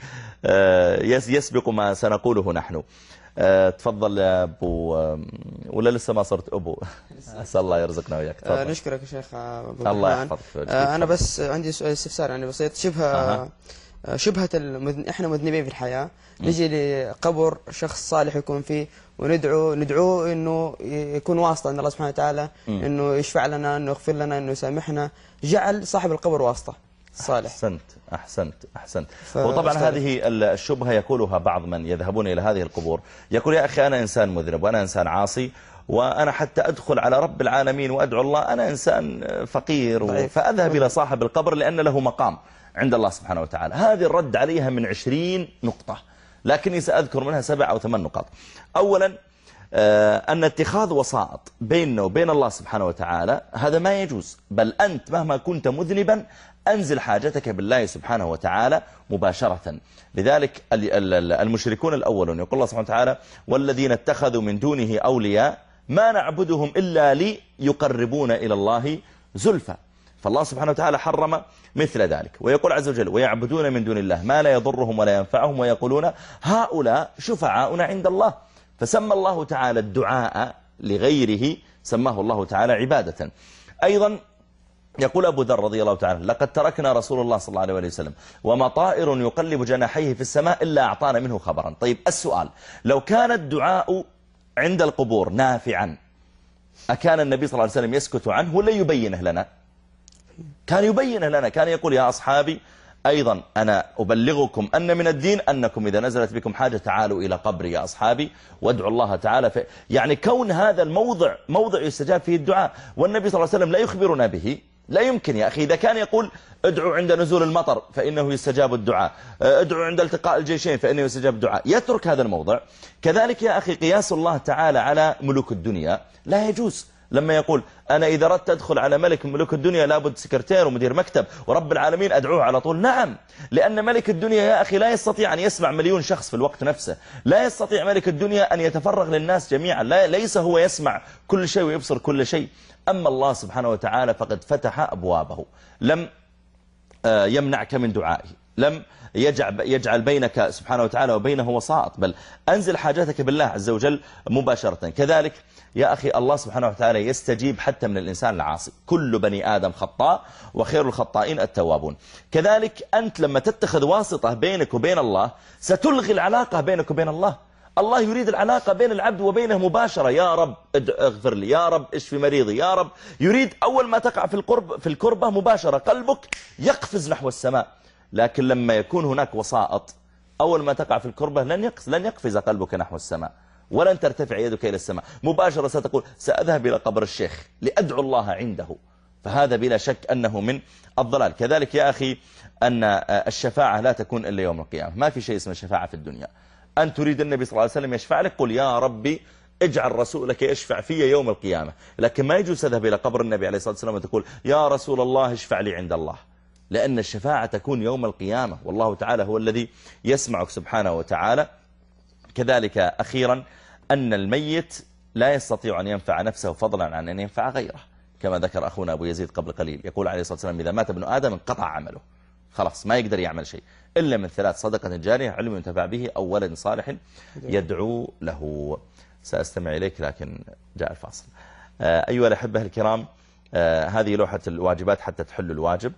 يسبق ما سنقوله نحن. تفضل يا أبو، ولا لسه ما صرت أبو؟ أسأل الله يرزقنا وياك. نشكرك يا شيخ. الله يحفظك. أنا بس عندي سؤال استفسار يعني بسيط، شبهة إحنا مذنبين في الحياة، نجي لقبر شخص صالح يكون فيه وندعوه إنه يكون واسطة عند الله سبحانه وتعالى، إنه يشفع لنا، إنه يغفر لنا، إنه يسامحنا، جعل صاحب القبر واسطة صالح. أحسنت. وطبعا هذه الشبهة يقولها بعض من يذهبون إلى هذه القبور، يقول يا أخي أنا إنسان مذنب وأنا إنسان عاصي، وأنا حتى أدخل على رب العالمين وأدعو الله أنا إنسان فقير، فأذهب إلى صاحب القبر لأن له مقام. عند الله سبحانه وتعالى. هذه الرد عليها من 20 نقطة، لكني سأذكر منها 7 أو 8 نقاط. أولا أن اتخاذ وسائط بيننا وبين الله سبحانه وتعالى هذا ما يجوز، بل أنت مهما كنت مذنبا أنزل حاجتك بالله سبحانه وتعالى مباشرة. لذلك المشركون الأولون يقول الله سبحانه وتعالى والذين اتخذوا من دونه أولياء ما نعبدهم إلا ليقربون إلى الله زلفى. فالله سبحانه وتعالى حرم مثل ذلك، ويقول عز وجل ويعبدون من دون الله ما لا يضرهم ولا ينفعهم ويقولون هؤلاء شفعاؤنا عند الله. فسمى الله تعالى الدعاء لغيره سماه الله تعالى عبادة. أيضا يقول أبو ذر رضي الله تعالى لقد تركنا رسول الله صلى الله عليه وسلم وما طائر يقلب جناحيه في السماء إلا أعطانا منه خبرا. طيب السؤال، لو كان الدعاء عند القبور نافعا أكان النبي صلى الله عليه وسلم يسكت عنه ولا يبينه لنا؟ كان يبينه لنا، كان يقول يا أصحابي أيضا أنا أبلغكم أن من الدين أنكم إذا نزلت بكم حاجة تعالوا إلى قبري يا أصحابي وادعوا الله تعالى يعني كون هذا الموضع موضع يستجاب فيه الدعاء، والنبي صلى الله عليه وسلم لا يخبرنا به. لا يمكن يا أخي، إذا كان يقول ادعوا عند نزول المطر فإنه يستجاب الدعاء، ادعوا عند التقاء الجيشين فإنه يستجاب الدعاء، يترك هذا الموضع. كذلك يا أخي قياس الله تعالى على ملوك الدنيا لا يجوز. لما يقول أنا إذا أردت أدخل على ملك من ملوك الدنيا لابد سكرتير ومدير مكتب ورب العالمين أدعوه على طول. نعم، لأن ملك الدنيا يا أخي لا يستطيع أن يسمع 1,000,000 شخص في الوقت نفسه، لا يستطيع ملك الدنيا أن يتفرغ للناس جميعا، ليس هو يسمع كل شيء ويبصر كل شيء. أما الله سبحانه وتعالى فقد فتح أبوابه، لم يمنعك من دعائه، لم يجعل بينك سبحانه وتعالى وبينه وسائط، بل أنزل حاجاتك بالله عز وجل مباشرة. كذلك يا أخي الله سبحانه وتعالى يستجيب حتى من الإنسان العاصي، كل بني آدم خطاء وخير الخطائين التوابون. كذلك أنت لما تتخذ واسطة بينك وبين الله ستلغي العلاقة بينك وبين الله. الله يريد العلاقة بين العبد وبينه مباشرة، يا رب اغفر لي، يا رب اشفي مريضي، يا رب. يريد أول ما تقع في الكربة مباشرة قلبك يقفز نحو السماء. لكن لما يكون هناك وسائط أول ما تقع في الكربة لن يقفز قلبك نحو السماء ولن ترتفع يدك إلى السماء، مباشرة ستقول سأذهب إلى قبر الشيخ لأدعو الله عنده. فهذا بلا شك أنه من الضلال. كذلك يا أخي أن الشفاعة لا تكون إلا يوم القيامة، ما في شيء اسمه شفاعة في الدنيا. أن تريد النبي صلى الله عليه وسلم يشفع لك قل يا ربي اجعل رسولك يشفع في يوم القيامة، لكن ما يجوز تذهب إلى قبر النبي عليه الصلاة والسلام وتقول يا رسول الله اشفع لي عند الله، لأن الشفاعة تكون يوم القيامة والله تعالى هو الذي يسمعك سبحانه وتعالى. كذلك أخيرا أن الميت لا يستطيع أن ينفع نفسه فضلا عن أن ينفع غيره، كما ذكر أخونا أبو يزيد قبل قليل، يقول عليه الصلاة والسلام إذا مات ابن آدم انقطع عمله، خلاص ما يقدر يعمل شيء إلا من 3: صدقة جارية، علم ينتفع به، أو ولد صالح يدعو له. سأستمع إليك لكن جاء الفاصل. أيها الأحبة الكرام، هذه لوحة الواجبات حتى تحل الواجب،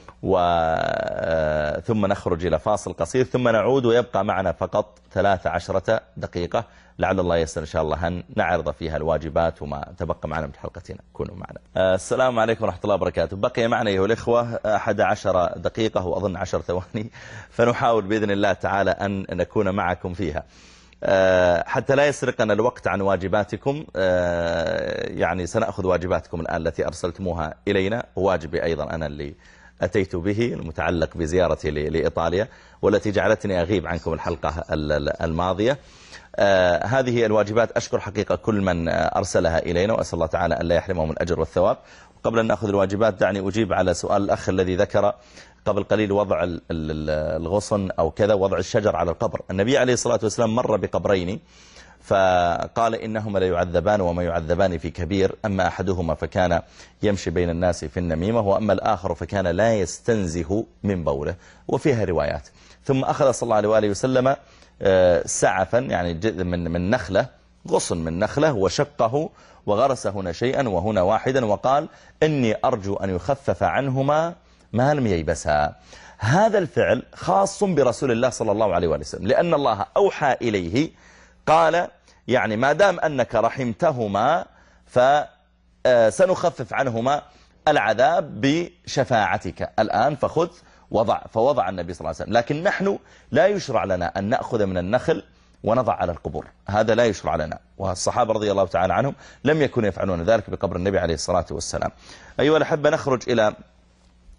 ثم نخرج إلى فاصل قصير ثم نعود، ويبقى معنا فقط 13 دقيقة لعل الله يسر إن شاء الله أن نعرض فيها الواجبات وما تبقى معنا من حلقتنا. كونوا معنا. السلام عليكم ورحمة الله وبركاته. بقي معنا أيها الإخوة 11 دقيقة وأظن 10 ثواني، فنحاول بإذن الله تعالى أن نكون معكم فيها حتى لا يسرقنا الوقت عن واجباتكم. يعني سنأخذ واجباتكم الآن التي أرسلتموها إلينا، وواجبي أيضا أنا اللي أتيت به المتعلق بزيارتي لإيطاليا والتي جعلتني أغيب عنكم الحلقة الماضية. هذه الواجبات أشكر حقيقة كل من أرسلها إلينا، وأسأل الله تعالى أن لا يحرمهم من الأجر والثواب. وقبل أن نأخذ الواجبات دعني أجيب على سؤال الأخ الذي ذكر قبل قليل وضع الغصن أو كذا، وضع الشجر على القبر. النبي عليه الصلاة والسلام مر بقبرين فقال إنهما لا يعذبان وما يعذبان في كبير، أما أحدهما فكان يمشي بين الناس في النميمة، وأما الآخر فكان لا يستنزه من بوله، وفيها روايات. ثم أخذ صلى الله عليه وآله وسلم سعفا يعني من نخلة، غصن من نخلة، وشقه وغرس هنا شيئا وهنا واحدا، وقال إني أرجو أن يخفف عنهما ما لم ييبسا. هذا الفعل خاص برسول الله صلى الله عليه وسلم، لأن الله أوحى إليه قال يعني ما دام أنك رحمتهما فسنخفف عنهما العذاب بشفاعتك الآن، فخذ فوضع النبي صلى الله عليه وسلم. لكن نحن لا يشرع لنا أن نأخذ من النخل ونضع على القبور، هذا لا يشرع لنا، والصحابة رضي الله تعالى عنهم لم يكونوا يفعلون ذلك بقبر النبي عليه الصلاة والسلام. أيها الأحبة، نخرج إلى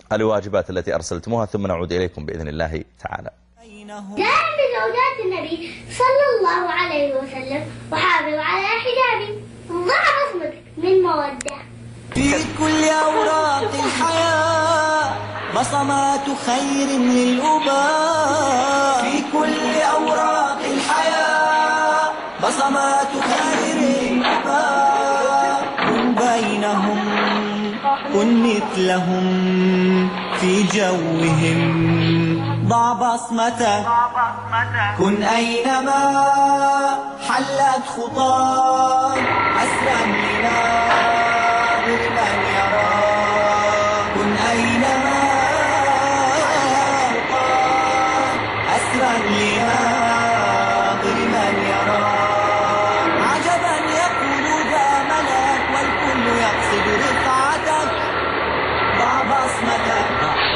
الواجبات التي أرسلتموها ثم نعود إليكم بإذن الله تعالى. دائما من زوجات النبي صلى الله عليه وسلم وحافظ على حجابي ضع بصمتك من مودة. في كل أوراق الحياة بصمات خير للأباء. في كل أوراق الحياة بصمات خير للأباء. كن بينهم كن مثلهم في جوهم ضع بصمتك. كن أينما حلت خطاك أسرا لناظر من يراك. كن أينما حلت خطاك أسرا لناظر من يراك. عجبا يقول ذا ملك والكل يقصد رفعتك. ضع بصمتك.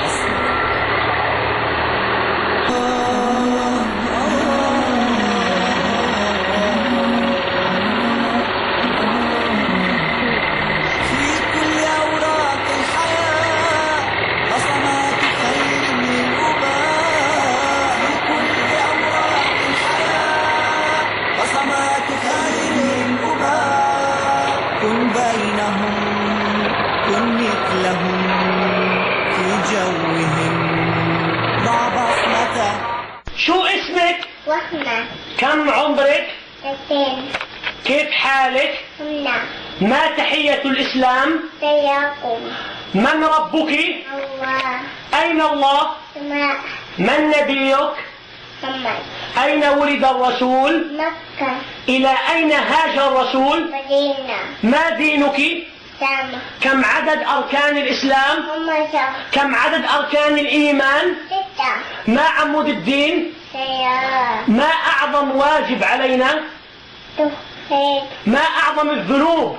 شو اسمك؟ وسمة. كم عمرك؟ 2. كيف حالك؟ هنا. ما تحية الإسلام؟ سياقم. من ربك؟ الله. أين الله؟ سماء. من نبيك؟ محمد. أين ولد الرسول؟ مكة. إلى أين هاجر الرسول؟ مدينة. ما دينك؟ سامة. كم عدد أركان الإسلام؟ 5. كم عدد أركان الإيمان؟ 6. ما عمود الدين؟ سيارة. ما أعظم واجب علينا؟ توحيد. ما أعظم الذنوب؟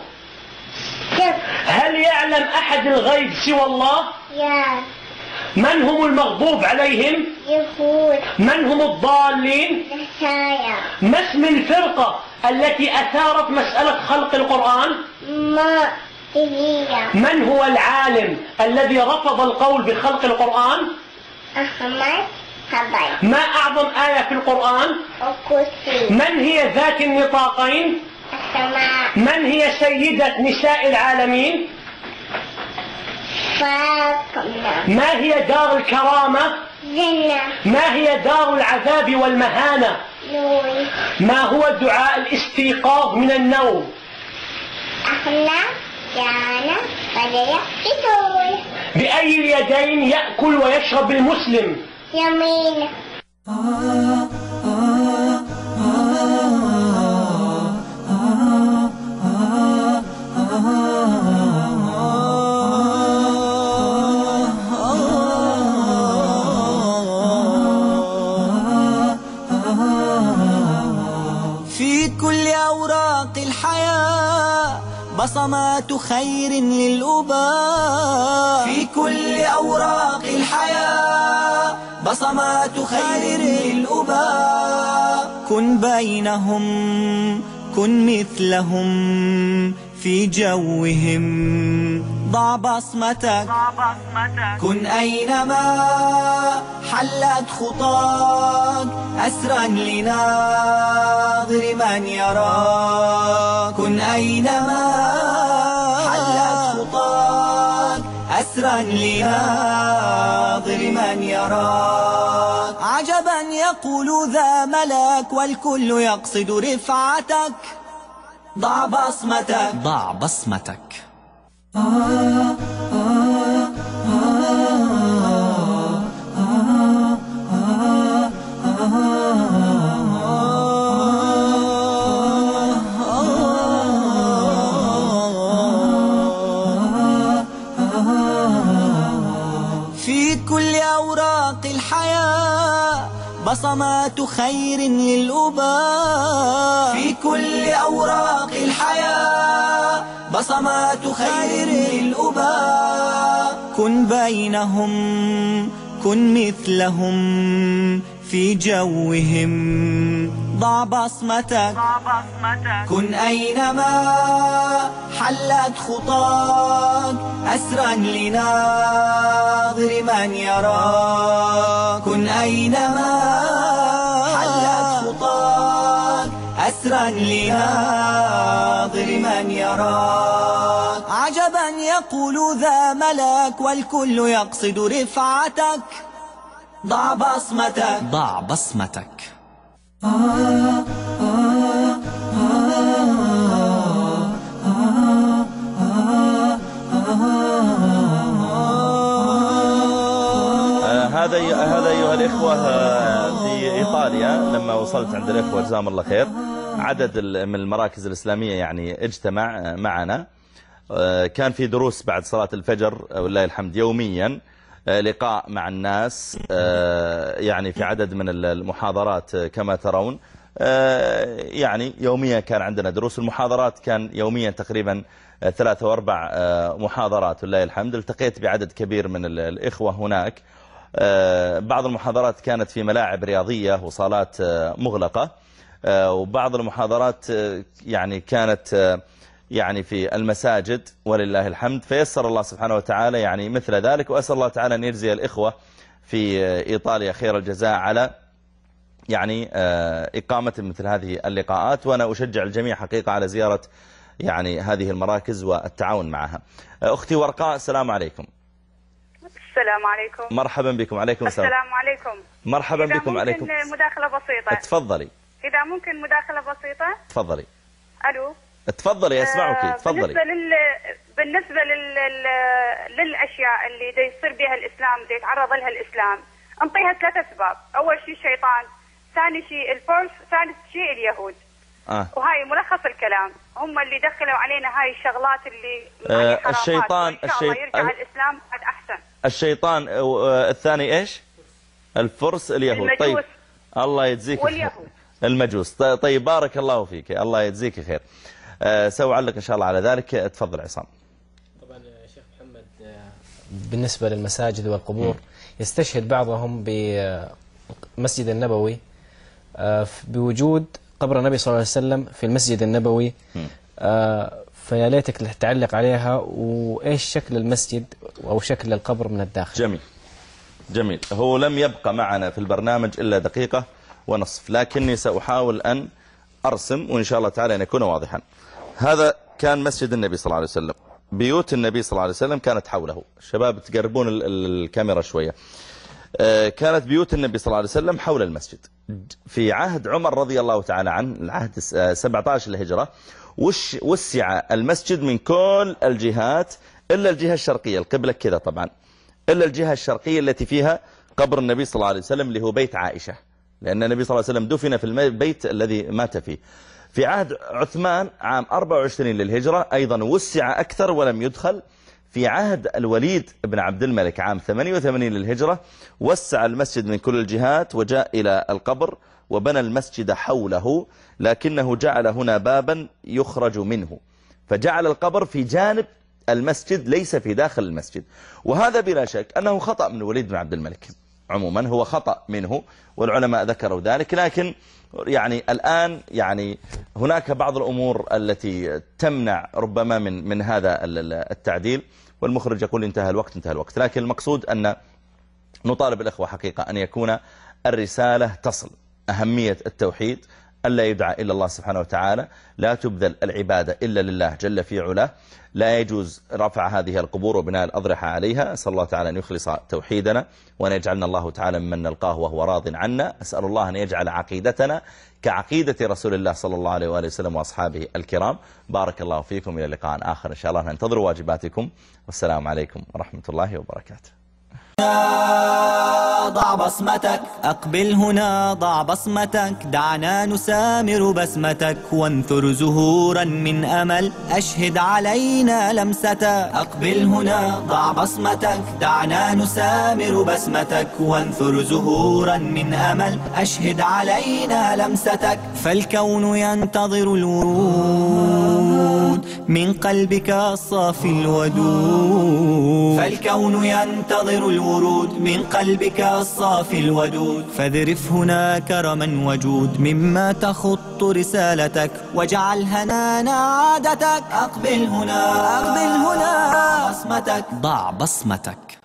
هل يعلم أحد الغيب سوى الله؟ يا. من هم المغضوب عليهم؟ يهود. من هم الضالين؟ نصارى. ما اسم الفرقة التي أثارت مسألة خلق القرآن؟ مائية. من هو العالم الذي رفض القول بخلق القرآن؟ أحمد حبيب. ما أعظم آية في القرآن؟ الكرسي. من هي ذات النطاقين؟ السماء. من هي سيدة نساء العالمين؟ فاطمة. ما هي دار الكرامة؟ جنة. ما هي دار العذاب والمهانة؟ نور. ما هو دعاء الاستيقاظ من النوم؟ أحنا جانا فجأة بطول. بأي اليدين يأكل ويشرب المسلم؟ يمين. في كل أوراق الحياة بصمات خير للأباء. في كل أوراق الحياة بصمات خير للأباء. كن بينهم كن مثلهم في جوهم ضع بصمتك. كن أينما حلت خطاك أسرا لناظر من يراك. كن أينما حلت خطاك أسرا لناظر من يراك. عجبا يقول ذا ملك والكل يقصد رفعتك. ضع بصمتك. ضع بصمتك. في كل أوراق الحياة بصمات خير للأباء. في كل أوراق الحياة بصمات خير للأباء. كن بينهم كن مثلهم في جوهم، ضع بصمتك كن أينما حلت خطاك، أسرا لناظر من يراك. كن أينما حلت خطاك، أسرا لناظر من يراك. عجبا يقول ذا ملك والكل يقصد رفعتك، ضع بصمتك ضع بصمتك. هذا أيها الإخوة في إيطاليا لما وصلت عند الإخوة جزاهم الله خير، عدد من المراكز الإسلامية يعني اجتمع معنا. كان في دروس بعد صلاة الفجر والله الحمد يوميا، لقاء مع الناس يعني في عدد من المحاضرات كما ترون. يعني يوميا كان عندنا دروس، المحاضرات كان يوميا تقريبا 3 و4 محاضرات والله الحمد. التقيت بعدد كبير من الإخوة هناك. بعض المحاضرات كانت في ملاعب رياضية وصالات مغلقة، وبعض المحاضرات يعني كانت يعني في المساجد ولله الحمد. فيسر الله سبحانه وتعالى يعني مثل ذلك، وأسأل الله تعالى أن يجزي الإخوة في إيطاليا خير الجزاء على يعني إقامة مثل هذه اللقاءات. وأنا أشجع الجميع حقيقة على زيارة يعني هذه المراكز والتعاون معها. أختي ورقاء، السلام عليكم. السلام عليكم. مرحبا بكم. عليكم السلام. السلام عليكم. مرحبا بكم. عليكم. إذا ممكن مداخلة بسيطة. تفضلي. إذا ممكن مداخلة بسيطة. تفضلي. ألو. تفضلي أسمعك. تفضلي. بالنسبة للأشياء اللي دا يصير بها الإسلام، دا يتعرض لها الإسلام، انطيها 3 أسباب. أول شيء الشيطان، ثاني شيء الفرس، ثالث شيء اليهود. وهاي ملخص الكلام، هم اللي دخلوا علينا هاي الشغلات اللي الشيطان يرجع الإسلام قد أحسن. الشيطان الثاني إيش؟ الفرس، اليهود. المجوس. طيب الله يجزيك واليهود. المجوس. طيب بارك الله فيك، الله يجزيك خير. سأعلق إن شاء الله على ذلك. تفضل عصام. طبعا شيخ محمد، بالنسبة للمساجد والقبور يستشهد بعضهم بمسجد النبوي بوجود قبر النبي صلى الله عليه وسلم في المسجد النبوي. فيا ليتك تعلق عليها، وإيش شكل المسجد أو شكل القبر من الداخل. جميل جميل. هو لم يبقى معنا في البرنامج إلا 1.5 دقيقة، لكني سأحاول أن أرسم وإن شاء الله تعالى أن يكون واضحا. هذا كان مسجد النبي صلى الله عليه وسلم، بيوت النبي صلى الله عليه وسلم كانت حوله. الشباب تقربون الكاميرا شوية. كانت بيوت النبي صلى الله عليه وسلم حول المسجد. في عهد عمر رضي الله تعالى عنه، العهد 17 الهجرة، وسع المسجد من كل الجهات إلا الجهة الشرقية، القبلة كذا طبعا، إلا الجهة الشرقية التي فيها قبر النبي صلى الله عليه وسلم اللي هو بيت عائشة، لأن النبي صلى الله عليه وسلم دفن في البيت الذي مات فيه. في عهد عثمان عام 24 للهجرة أيضا وسع أكثر ولم يدخل. في عهد الوليد بن عبد الملك عام 88 للهجرة وسع المسجد من كل الجهات وجاء إلى القبر وبنى المسجد حوله، لكنه جعل هنا بابا يخرج منه، فجعل القبر في جانب المسجد ليس في داخل المسجد. وهذا بلا شك أنه خطأ من الوليد بن عبد الملك، عموما هو خطأ منه والعلماء ذكروا ذلك. لكن يعني الآن يعني هناك بعض الأمور التي تمنع ربما من هذا التعديل، والمخرج يقول انتهى الوقت. لكن المقصود أن نطالب الأخوة حقيقة أن يكون الرسالة تصل، أهمية التوحيد، ألا يدعى إلا الله سبحانه وتعالى، لا تبذل العبادة إلا لله جل في علاه، لا يجوز رفع هذه القبور وبناء الأضرحة عليها. أسأل الله تعالى أن يخلص توحيدنا وأن يجعلنا الله تعالى ممن نلقاه وهو راض عنا. أسأل الله أن يجعل عقيدتنا كعقيدة رسول الله صلى الله عليه وآله وسلم وأصحابه الكرام. بارك الله فيكم، إلى لقاء آخر إن شاء الله، ننتظر واجباتكم، والسلام عليكم ورحمة الله وبركاته. ضع بصمتك، أقبل هنا ضع بصمتك، دعنا نسامر بسمتك وانثر زهورا من أمل، أشهد علينا لمستك. أقبل هنا ضع بصمتك، دعنا نسامر بسمتك وانثر زهورا من أمل، أشهد علينا لمستك. فالكون ينتظر الورود الورود من قلبك الصافي الودود. فالكون ينتظر الورود من قلبك الصافي الودود، فاذرف هنا كرما وجود مما تخط رسالتك، واجعل هنانا عادتك. أقبل هنا، أقبل هنا، بصمتك، ضع بصمتك.